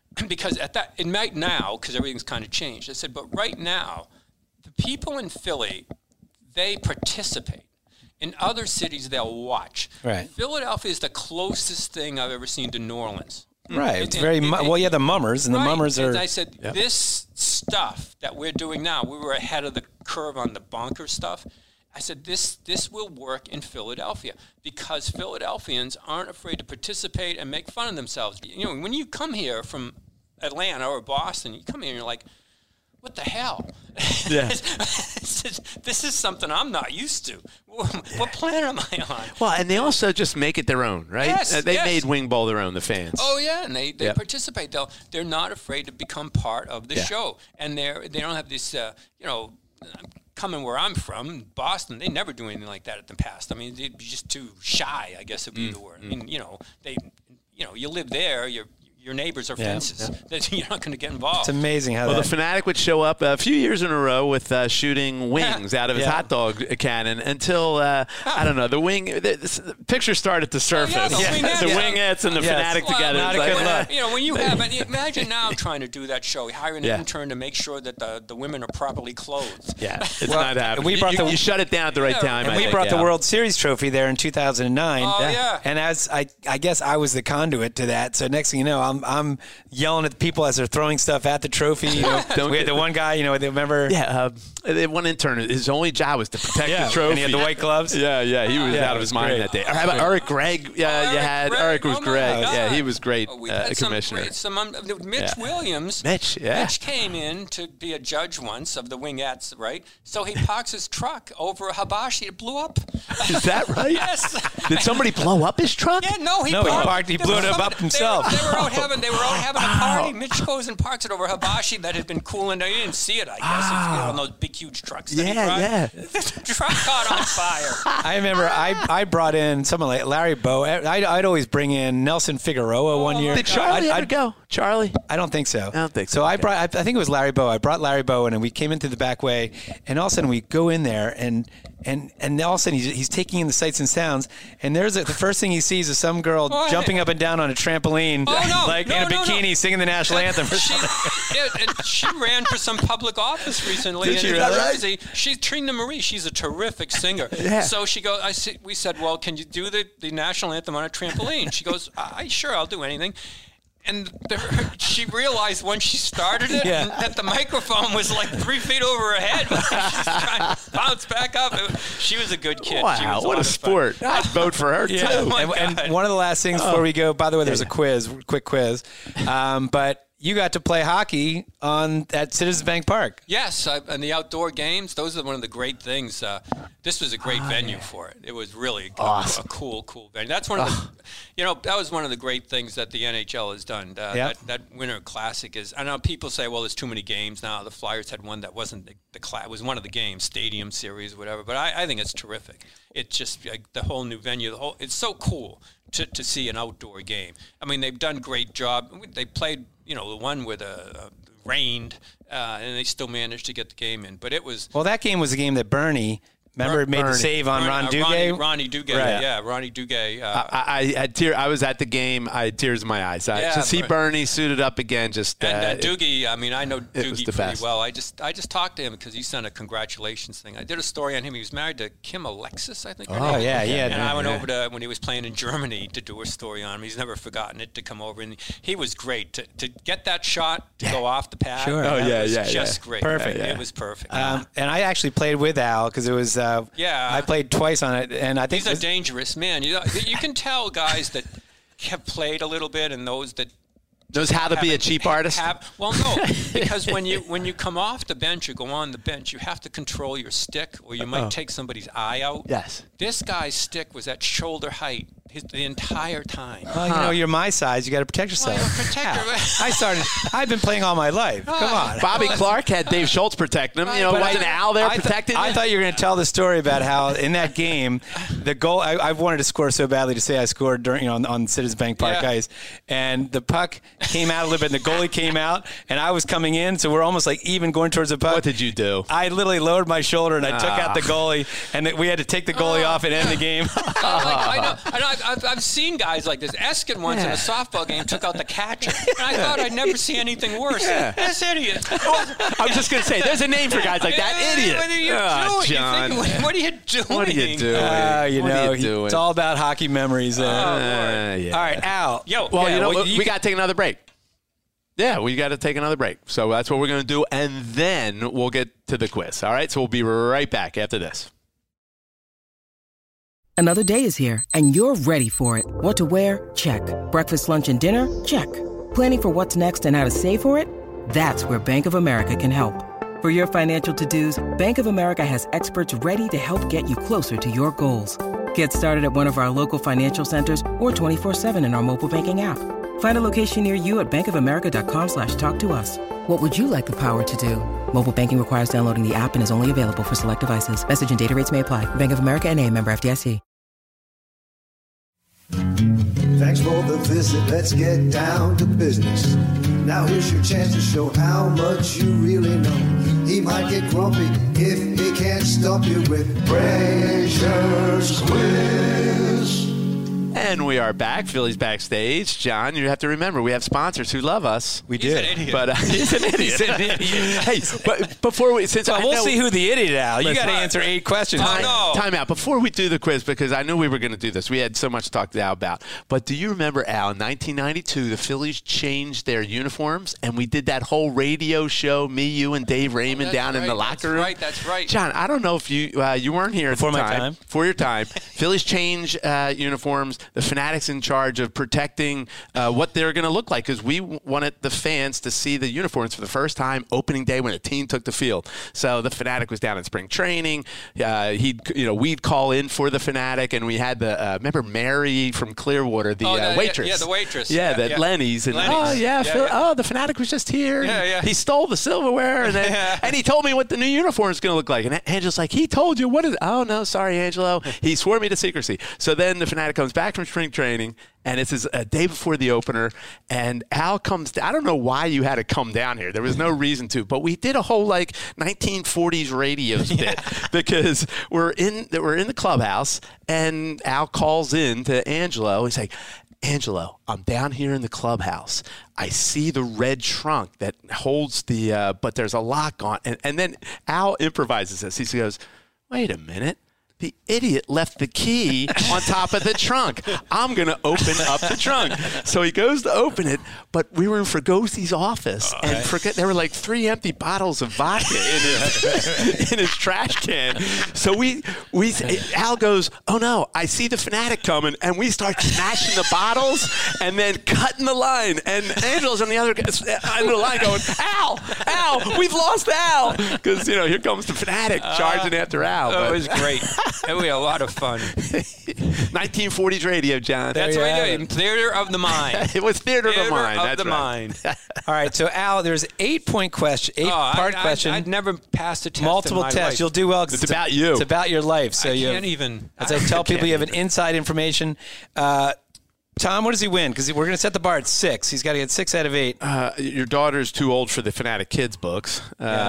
at that, it might now, because everything's kind of changed. I said, but right now, the people in Philly, they participate. In other cities, they'll watch. Right. Philadelphia is the closest thing I've ever seen to New Orleans. Right. It's very the mummers, and the mummers are. And I said, this stuff that we're doing now, we were ahead of the curve on the bonker stuff. I said, this will work in Philadelphia because Philadelphians aren't afraid to participate and make fun of themselves. When you come here from Atlanta or Boston, you come here and you're like, what the hell? Yeah. This is something I'm not used to. What planet am I on? Well, and they also just make it their own, right? Yes, they made Wing Bowl their own, the fans. Oh, yeah, and they participate. They're not afraid to become part of the show. And they don't have this, coming where I'm from, Boston, they never do anything like that in the past. I mean, they'd be just too shy, I guess would be the word. I mean, you live there, your neighbors are fences. You're not going to get involved. It's amazing how the Fanatic would show up a few years in a row with shooting wings out of his hot dog cannon until, I don't know, the picture started to surface. The wingettes and the Fanatic together. Not a good look. When you have, imagine now trying to do that show, hiring an intern to make sure that the women are properly clothed. Yeah, it's not happening. You shut it down at the right time. And we brought the World Series trophy there in 2009. Oh, yeah. And as I guess I was the conduit to that. So next thing you know, I'm yelling at the people as they're throwing stuff at the trophy. We had the one guy, remember? Yeah, one intern, his only job was to protect the trophy. And he had the white gloves. He was out of his mind that day. How about Eric Gregg? Eric was great. Yeah, he was great commissioner. Mitch Williams. Mitch came in to be a judge once of the wingettes, right? So he parks his truck over a hibachi. It blew up. Is that right? Yes. Did somebody blow up his truck? Yeah, no, he blew it up himself. They were out They were out having a party. Mitchell's and parks it over Hibashi that had been cooling down. You didn't see it, I guess. On those big, huge trucks. Yeah. The truck caught on fire. I remember I brought in someone like Larry Bow. I'd always bring in Nelson Figueroa one year. Did Charlie ever go? Charlie? I don't think so. I don't think so. So I think it was Larry Bow. I brought Larry Bow in, and we came in through the back way, and all of a sudden we go in there, and all of a sudden he's taking in the sights and sounds, and the first thing he sees is some girl jumping up and down on a trampoline, in a bikini, singing the national anthem. She ran for some public office recently in New Jersey. She's Trina Marie. She's a terrific singer. Yeah. So she goes. We said, well, can you do the national anthem on a trampoline? She goes, sure, I'll do anything. And she realized when she started it that the microphone was like 3 feet over her head. She's trying to bounce back up. She was a good kid. Wow, what a sport. I'd vote for her, too. And one of the last things before we go, by the way, there's a quick quiz. But you got to play hockey at Citizens Bank Park. Yes, and the outdoor games, those are one of the great things. This was a great venue for it. It was really awesome. A cool venue. That's one of the, that was one of the great things that the NHL has done. That Winter Classic is, I know people say, well, there's too many games now. The Flyers had one that wasn't it was one of the games, Stadium Series, whatever. But I think it's terrific. It's just like the whole new venue, it's so cool to see an outdoor game. I mean, they've done a great job. They played, the one with rained, and they still managed to get the game in. But it was... Well, that game was a game that Bernie... Remember, made the save on Ron Duguay? Ronnie Duguay, right. Ronnie Duguay. I had I was at the game. I had tears in my eyes. To see Bernie suited up again, just and Doogie. I mean, I know Doogie pretty best. well. I just talked to him because he sent a congratulations thing. I did a story on him. He was married to Kim Alexis, I think. Oh yeah. And I went over to when he was playing in Germany to do a story on him. He's never forgotten it to come over, and he was great to get that shot to go off the pad. Sure. Just great. Perfect. It was perfect. And I actually played with Al because it was. I played twice on it, and I think he's a dangerous man. You can tell guys that have played a little bit and those that knows how to be a cheap artist. Well, no, because when you come off the bench or go on the bench, you have to control your stick, or you might take somebody's eye out. Yes. This guy's stick was at shoulder height the entire time. Well, you're my size. You got to protect yourself. Well, I've been playing all my life. Come on. Bobby Clark had Dave Schultz protecting him. Wasn't Al there protecting him? I thought you were going to tell the story about how in that game, the goal. I wanted to score so badly to say I scored during on Citizens Bank Park ice, and the puck came out a little bit, and the goalie came out, and I was coming in, so we're almost like even going towards the puck. What did you do? I literally lowered my shoulder and I took out the goalie, and we had to take the goalie off and end the game. I know. I've seen guys like this. Eskin once in a softball game took out the catcher, and I thought I'd never see anything worse. This idiot. I was just going to say, there's a name for guys like that. Idiot. What are you doing? John. What are you doing? What are you doing? It's all about hockey memories. Yeah. All right, Al. We got to take another break. Yeah, we got to take another break. So that's what we're going to do, and then we'll get to the quiz. All right, so we'll be right back after this. Another day is here, and you're ready for it. What to wear? Check. Breakfast, lunch, and dinner? Check. Planning for what's next and how to save for it? That's where Bank of America can help. For your financial to-dos, Bank of America has experts ready to help get you closer to your goals. Get started at one of our local financial centers or 24/7 in our mobile banking app. Find a location near you at bankofamerica.com/talktous. What would you like the power to do? Mobile banking requires downloading the app and is only available for select devices. Message and data rates may apply. Bank of America NA, member FDIC. Thanks for the visit, let's get down to business. Now here's your chance to show how much you really know. He might get grumpy if he can't stump you with Brazier's Quiz. And we are back. Phillies Backstage. John, you have to remember, we have sponsors who love us. We do. He's an idiot. But he's an idiot. Hey, but before we... we'll see who the idiot, Al. You got to answer 8 questions. Time out. Before we do the quiz, because I knew we were going to do this. We had so much to talk to Al about. But do you remember, Al, in 1992, the Phillies changed their uniforms, and we did that whole radio show, me, you, and Dave Raymond down in the locker room? That's right. John, I don't know if you weren't here at the time. Before my time. For your time. Phillies changed uniforms. the Fanatic's in charge of protecting what they're going to look like, because we wanted the fans to see the uniforms for the first time opening day when a team took the field. So the Fanatic was down in spring training. We'd call in for the Fanatic, and we had the remember Mary from Clearwater, the waitress. Yeah, the waitress. Lenny's. And Lenny's. the Fanatic was just here. Yeah. He stole the silverware, and and he told me what the new uniform is going to look like. And Angela's like, he told you. What is it? Oh, no, sorry, Angelo. He swore me to secrecy. So then the Fanatic comes back from spring training, and it's a day before the opener, and Al comes down. I don't know why you had to come down here. There was no reason to, but we did a whole 1940s radio bit because we're in the clubhouse, and Al calls in to Angelo. He's like, Angelo, I'm down here in the clubhouse. I see the red trunk that holds but there's a lock on. And then Al improvises this. He goes, wait a minute. The idiot left the key on top of the trunk. I'm going to open up the trunk. So he goes to open it, but we were in Fragosi's office, and there were 3 empty bottles of vodka in his trash can. So Al goes, oh no, I see the Fanatic coming, and we start smashing the bottles and then cutting the line. And Angelo's on the other end of the line going, Al, we've lost Al. Because, here comes the Fanatic charging after Al. It was great. We had a lot of fun. 1940s radio, John. That's radio. Theater of the mind. It was theater of the mind. Theater of the mind. All right, so Al, there's 8-point question, 8-part question. I'd never passed a test. Multiple in my tests. life. You'll do well. It's about you. It's about your life. So As I tell people, you have an inside information. Tom, what does he win? Because we're going to set the bar at 6. He's got to get 6 out of 8. Your daughter's too old for the Fanatic Kids books.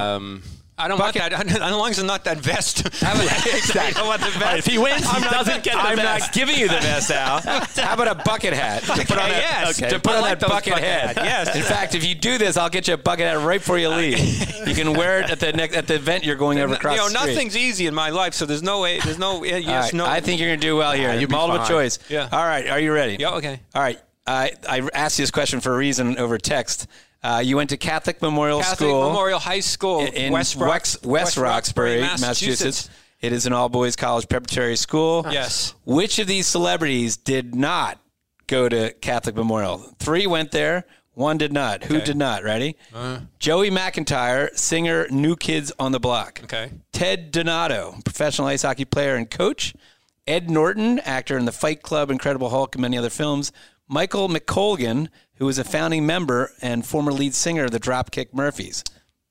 I don't want that. As long as it's not that vest. Exactly. I don't want the vest. Right, if he wins, he doesn't get the I'm vest. not giving you the vest, Al. How about a bucket hat? To put on that bucket hat. Yes. In fact, if you do this, I'll get you a bucket hat right before you leave. You can wear it at the event you're going over across the street. Nothing's easy in my life, so there's no way. There's no yes, no. I think you're going to do well here. You'll be Multiple fine. choice. Yeah. All right. Are you ready? Yeah. Okay. All right. I asked you this question for a reason over text. You went to Catholic Memorial Catholic School. Memorial High School in West Roxbury, Massachusetts. It is an all-boys college preparatory school. Yes. Which of these celebrities did not go to Catholic Memorial? 3 went there. 1 did not. Who did not? Ready? Joey McIntyre, singer New Kids on the Block. Okay. Ted Donato, professional ice hockey player and coach. Ed Norton, actor in The Fight Club, Incredible Hulk, and many other films. Michael McColgan, who was a founding member and former lead singer of the Dropkick Murphys,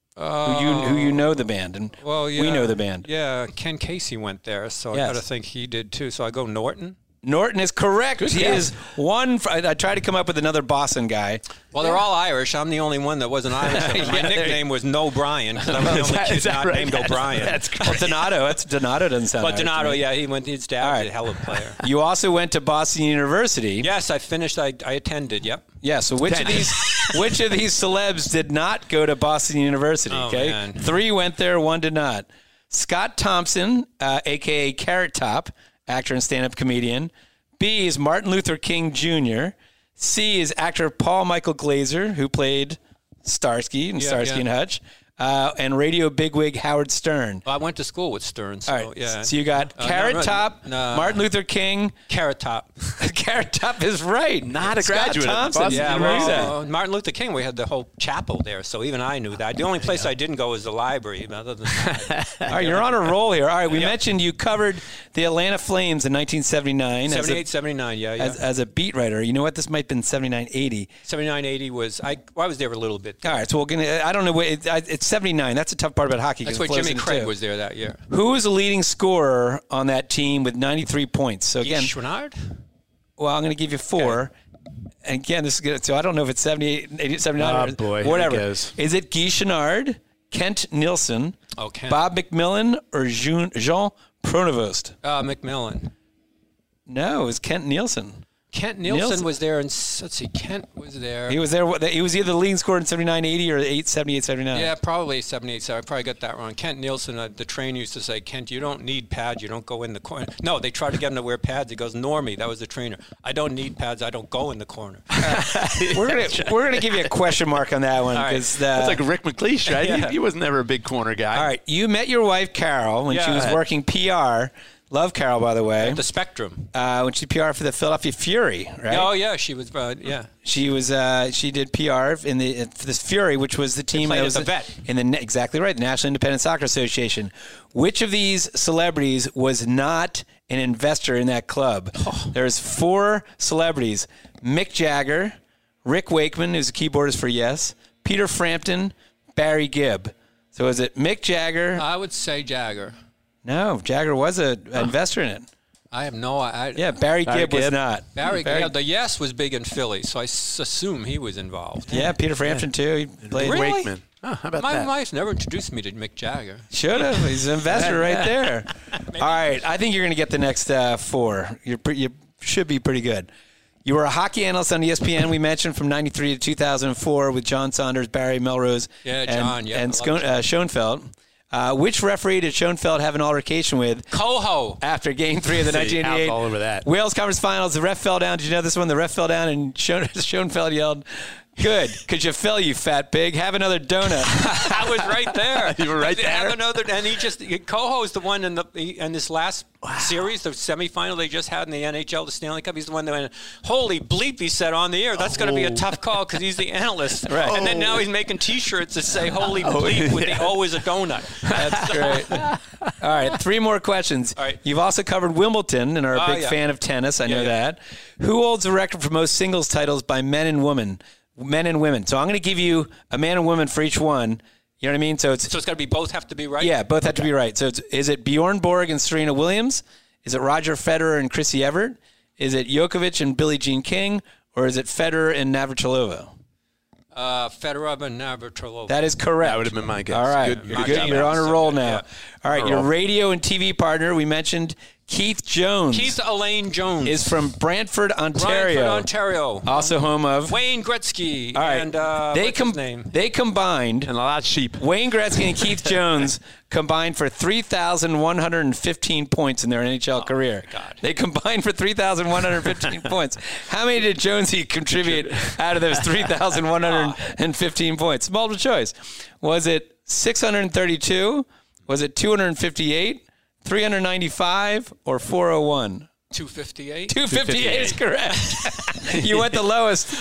who you know the band, and we know the band. Yeah, Ken Casey went there, so Yes. I got to think he did too. So I go Norton. Norton is correct. He is one. I tried to come up with another Boston guy. Well, they're all Irish. I'm the only one that wasn't Irish. My nickname was No Brian because I'm the only kid not named O'Brien. That's great. Well, Donato doesn't sound. But Irish to Donato, me. yeah, he went. His dad was a hell of a player. You also went to Boston University. Yes, I finished. I attended. Yep. Yeah. So which of these celebs did not go to Boston University? Oh, Okay. man. 3 went there. 1 did not. Scott Thompson, aka Carrot Top, actor and stand-up comedian. B is Martin Luther King Jr. C is actor Paul Michael Glazer, who played Starsky and Starsky and Hutch. And radio bigwig Howard Stern. Well, I went to school with Stern, so All right. yeah. So you got Carrot Top, Martin Luther King. Carrot Top. Carrot Top is right. Not a Scott graduate of Thompson. Boston Yeah, University. well, Martin Luther King, we had the whole chapel there, so even I knew that. The only place I didn't go was the library. Other than that. all right, you're on a roll here. All right, we mentioned you covered the Atlanta Flames in 1979. 78, 79, yeah. As a beat writer. You know what? This might have been 79-80. 79, 80 was, I was there a little bit. All right, so I don't know. It's 79. That's a tough part about hockey. That's 'cause why it flows Jimmy in Craig too. was there that year. Who was the leading scorer on that team with 93 points? So again, Schwannard? well, I'm going to give you 4. And again, this is good. So I don't know if it's 78, 80, 79 or boy, whatever. here it goes. Is it Guy Chenard, Kent Nielsen, Kent. Bob McMillan, or Jean Pronovost? McMillan. No, it was Kent Nielsen. Kent Nielsen was there, and let's see, Kent was there. He was there. He was either the leading scorer in 79-80 or 78-79. Yeah, probably 78. So I probably got that wrong. Kent Nielsen, the trainer used to say, Kent, you don't need pads. You don't go in the corner. No, they tried to get him to wear pads. He goes, Normie, that was the trainer. I don't need pads. I don't go in the corner. We're gonna give you a question mark on that one because That's like Rick McLeish, right? Yeah. He was never a big corner guy. All right, you met your wife Carol when she was working PR. Love Carol, by the way. The Spectrum. When she PR for the Philadelphia Fury, right? Oh yeah, she was. Yeah. She was. She did PR for this Fury, which was the team that was the vet. Exactly right, the National Independent Soccer Association. Which of these celebrities was not an investor in that club? There's 4 celebrities: Mick Jagger, Rick Wakeman, who's a keyboardist for Yes, Peter Frampton, Barry Gibb. So is it Mick Jagger? I would say Jagger. No, Jagger was an investor in it. I have no idea. Yeah, Barry Gibb was not. Barry Gibb, the Yes was big in Philly, so I assume he was involved. Yeah, Peter Frampton too. He played Really? Wakeman. Oh, how about My that? wife's never introduced me to Mick Jagger. Should have. He's an investor right there. All right, I think you're going to get the next 4. You should be pretty good. You were a hockey analyst on ESPN, we mentioned, from 93 to 2004 with John Saunders, Barry Melrose, and Schoenfeld. Which referee did Schoenfeld have an altercation with? Coho. After Game 3 of the 1988 all over that. Wales Conference Finals, the ref fell down. Did you know this one? The ref fell down, and Schoenfeld yelled, "Good, because you fell, you fat pig. Have another donut." I was right there. You were right there? Have another, and Coho is the one in this last series, the semifinal they just had in the NHL, the Stanley Cup. He's the one that went, "Holy bleep," he said on the air. That's going to be a tough call because he's the analyst. Right. And then now he's making T-shirts that say "Holy bleep" with the "O" is a donut. That's great. All right, 3 more questions. All right. You've also covered Wimbledon and are a big fan of tennis. I know that. Who holds the record for most singles titles by men and women? So I'm going to give you a man and woman for each one. You know what I mean? So it's got to be both have to be right? Yeah, both have to be right. So is it Bjorn Borg and Serena Williams? Is it Roger Federer and Chrissy Evert? Is it Djokovic and Billie Jean King? Or is it Federer and Navratilova? Federer and Navratilova. That is correct. That would have been my guess. All right. Good. You're on a roll now. Yeah. All right. Your radio and TV partner, we mentioned Keith Jones. Keith Elaine Jones. Is from Brantford, Ontario. Also home of Wayne Gretzky. All right. And what's his name? They combined. And a lot of sheep. Wayne Gretzky and Keith Jones combined for 3,115 points in their NHL career. God. They combined for 3,115 points. How many did Jonesy contribute out of those 3,115 points? Multiple choice. Was it 632? Was it 258? 395 or 401? 258. 258 is correct. You went the lowest.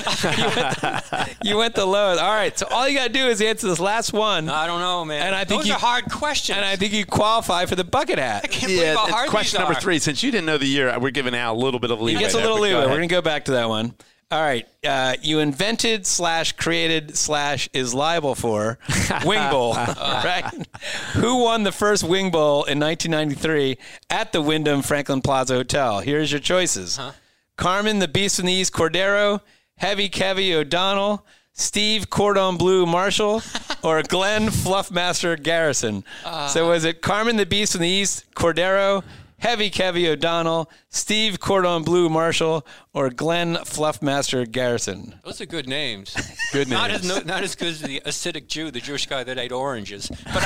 You went the lowest. All right. So all you got to do is answer this last one. I don't know, man. And I think those are hard questions. And I think you qualify for the bucket hat. I can't believe how hard question these number are. 3. Since you didn't know the year, we're giving Al a little bit of leeway. He gets a there, little but go leeway. ahead. We're going to go back to that one. All right. You invented / created / is liable for Wing Bowl, right? Who won the first Wing Bowl in 1993 at the Wyndham Franklin Plaza Hotel? Here's your choices. Carmen, the Beast from the East Cordero, Heavy Kevy O'Donnell, Steve Cordon Bleu Marshall, or Glenn Fluffmaster Garrison? So was it Carmen, the Beast from the East Cordero, Heavy Kevy O'Donnell, Steve Cordon Bleu Marshall, or Glenn Fluffmaster Garrison? Those are good names. Good names. Not as good as the Hasidic Jew, the Jewish guy that ate oranges. But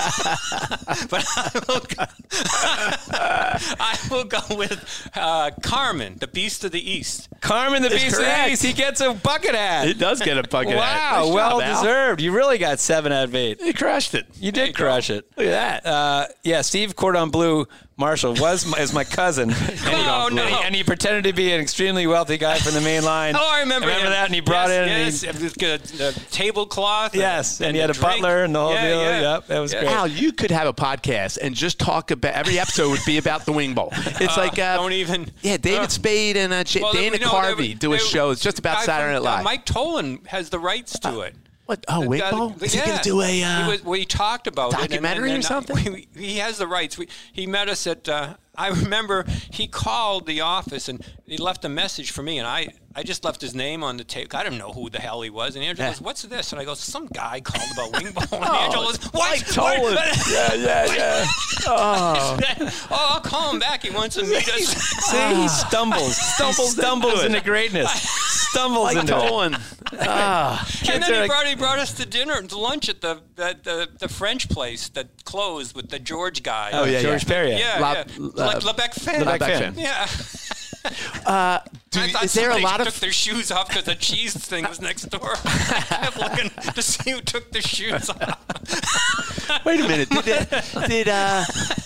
I will go with Carmen, the Beast of the East. Carmen, the Beast of the East. He gets a bucket hat. He does get a bucket hat. Wow, Nice well job, Al. deserved. You really got 7 out of 8. You crushed it. You did crush it. Look at that. Yeah, Steve Cordon Bleu Marshall is my cousin. And he pretended to be an extremely wealthy guy from the main line. Oh, I remember him. that? And he brought in a tablecloth. Yes, and he had a butler and the whole deal. Yeah. Yep, that was great. Al, you could have a podcast and just talk about every episode would be about the Wing Bowl. It's like don't even. Yeah, David Spade and Dana Carvey do a show. It's just about Saturday Night Live. Mike Tolan has the rights to it. What? Oh, Wing Bowl? Is he going to do a we talked about documentary it, or something? He has the rights. He met us at. I remember he called the office and he left a message for me, and I just left his name on the tape. I didn't know who the hell he was. And Angela goes, "What's this?" And I go, "Some guy called about Wing Bowl." And Angela goes, "What?" Mike Tolan. Yeah. Oh, I'll call him back. He wants to meet us. See, he stumbles into greatness. Stumbles into Tolan. And then he brought us to lunch at the French place that closed with the George guy. Oh, yeah, George Perrier. Yeah, like Lebec Finn. Lebec Finn. Yeah. I thought is there a lot took of their shoes off because the cheese thing was next door. I kept looking to see who took their shoes off. Wait a minute.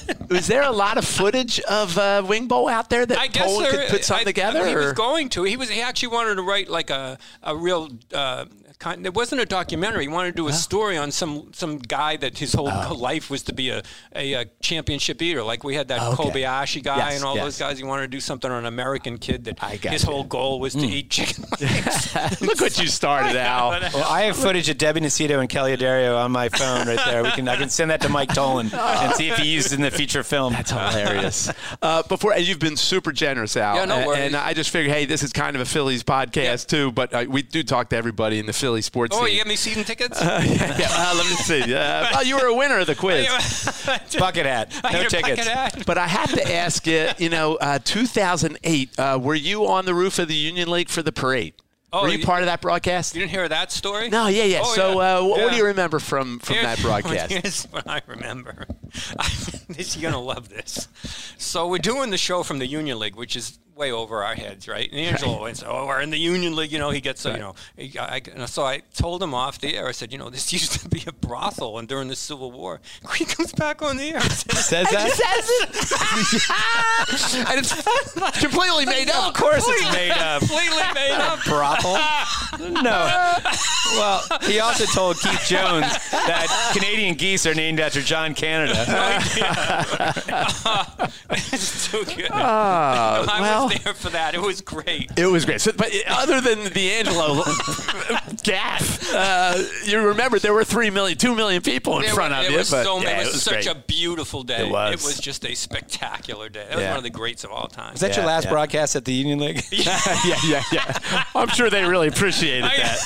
Was there a lot of footage of Wing Bowl out there that Poland could put something together? He was going to. He actually wanted to write like a real. It wasn't a documentary. He wanted to do a story on some guy that his whole life was to be a championship eater. Like we had that Kobayashi guy and all those guys. He wanted to do something on an American kid that his whole goal was to eat chicken legs. Look what you started, Al. Well, I have footage of Debbie Nacito and Kelly Adario on my phone right there. I can send that to Mike Tolan and see if he used it in the feature film. That's hilarious. And you've been super generous, Al. Yeah, no worries. And I just figured, hey, this is kind of a Phillies podcast too, but we do talk to everybody in the Philly sports scene. You have me season tickets? Let me see. You were a winner of the quiz. Bucket hat. No tickets. But I have to ask you, 2008, were you on the roof of the Union Lake for the parade? Were you part of that broadcast? You didn't hear that story? No, yeah. What do you remember from that broadcast? Here's what I remember. You're going to love this. So we're doing the show from the Union League, which is way over our heads, right? And Angelo went, we're in the Union League, he gets, so I told him off the air, I said, this used to be a brothel and during the Civil War. He comes back on the air. Says that? And it's completely made up. Of course it's made up. Completely made up. Brothel? No. Well, he also told Keith Jones that Canadian geese are named after John Canada. It's too good. I was there for that. It was great. It was great. So, but other than the Angelo gaffe, you remember there were 2 million people in front of you. It was such a beautiful day. It was. It was just a spectacular day. It was one of the greats of all time. Was that your last broadcast at the Union League? Yeah. I'm sure they really appreciated that.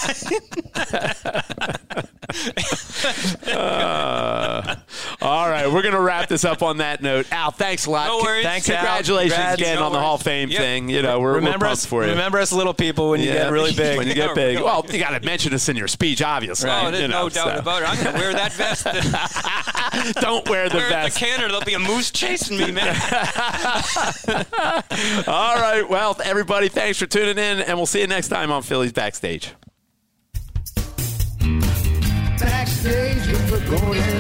All right, we're going to wrap this up on that note. Al, thanks a lot. No worries. Thanks, Congratulations Al. again on the Hall of Fame thing. We're pumped for you. Remember us little people when you get really big. When you get big. Well, you got to mention us in your speech, obviously. Oh, there's no doubt about it. I'm going to wear that vest. Don't wear the vest. In Canada, there'll be a moose chasing me, man. All right. Well, everybody, thanks for tuning in, and we'll see you next time on Phillies Backstage. Backstage with the Gordon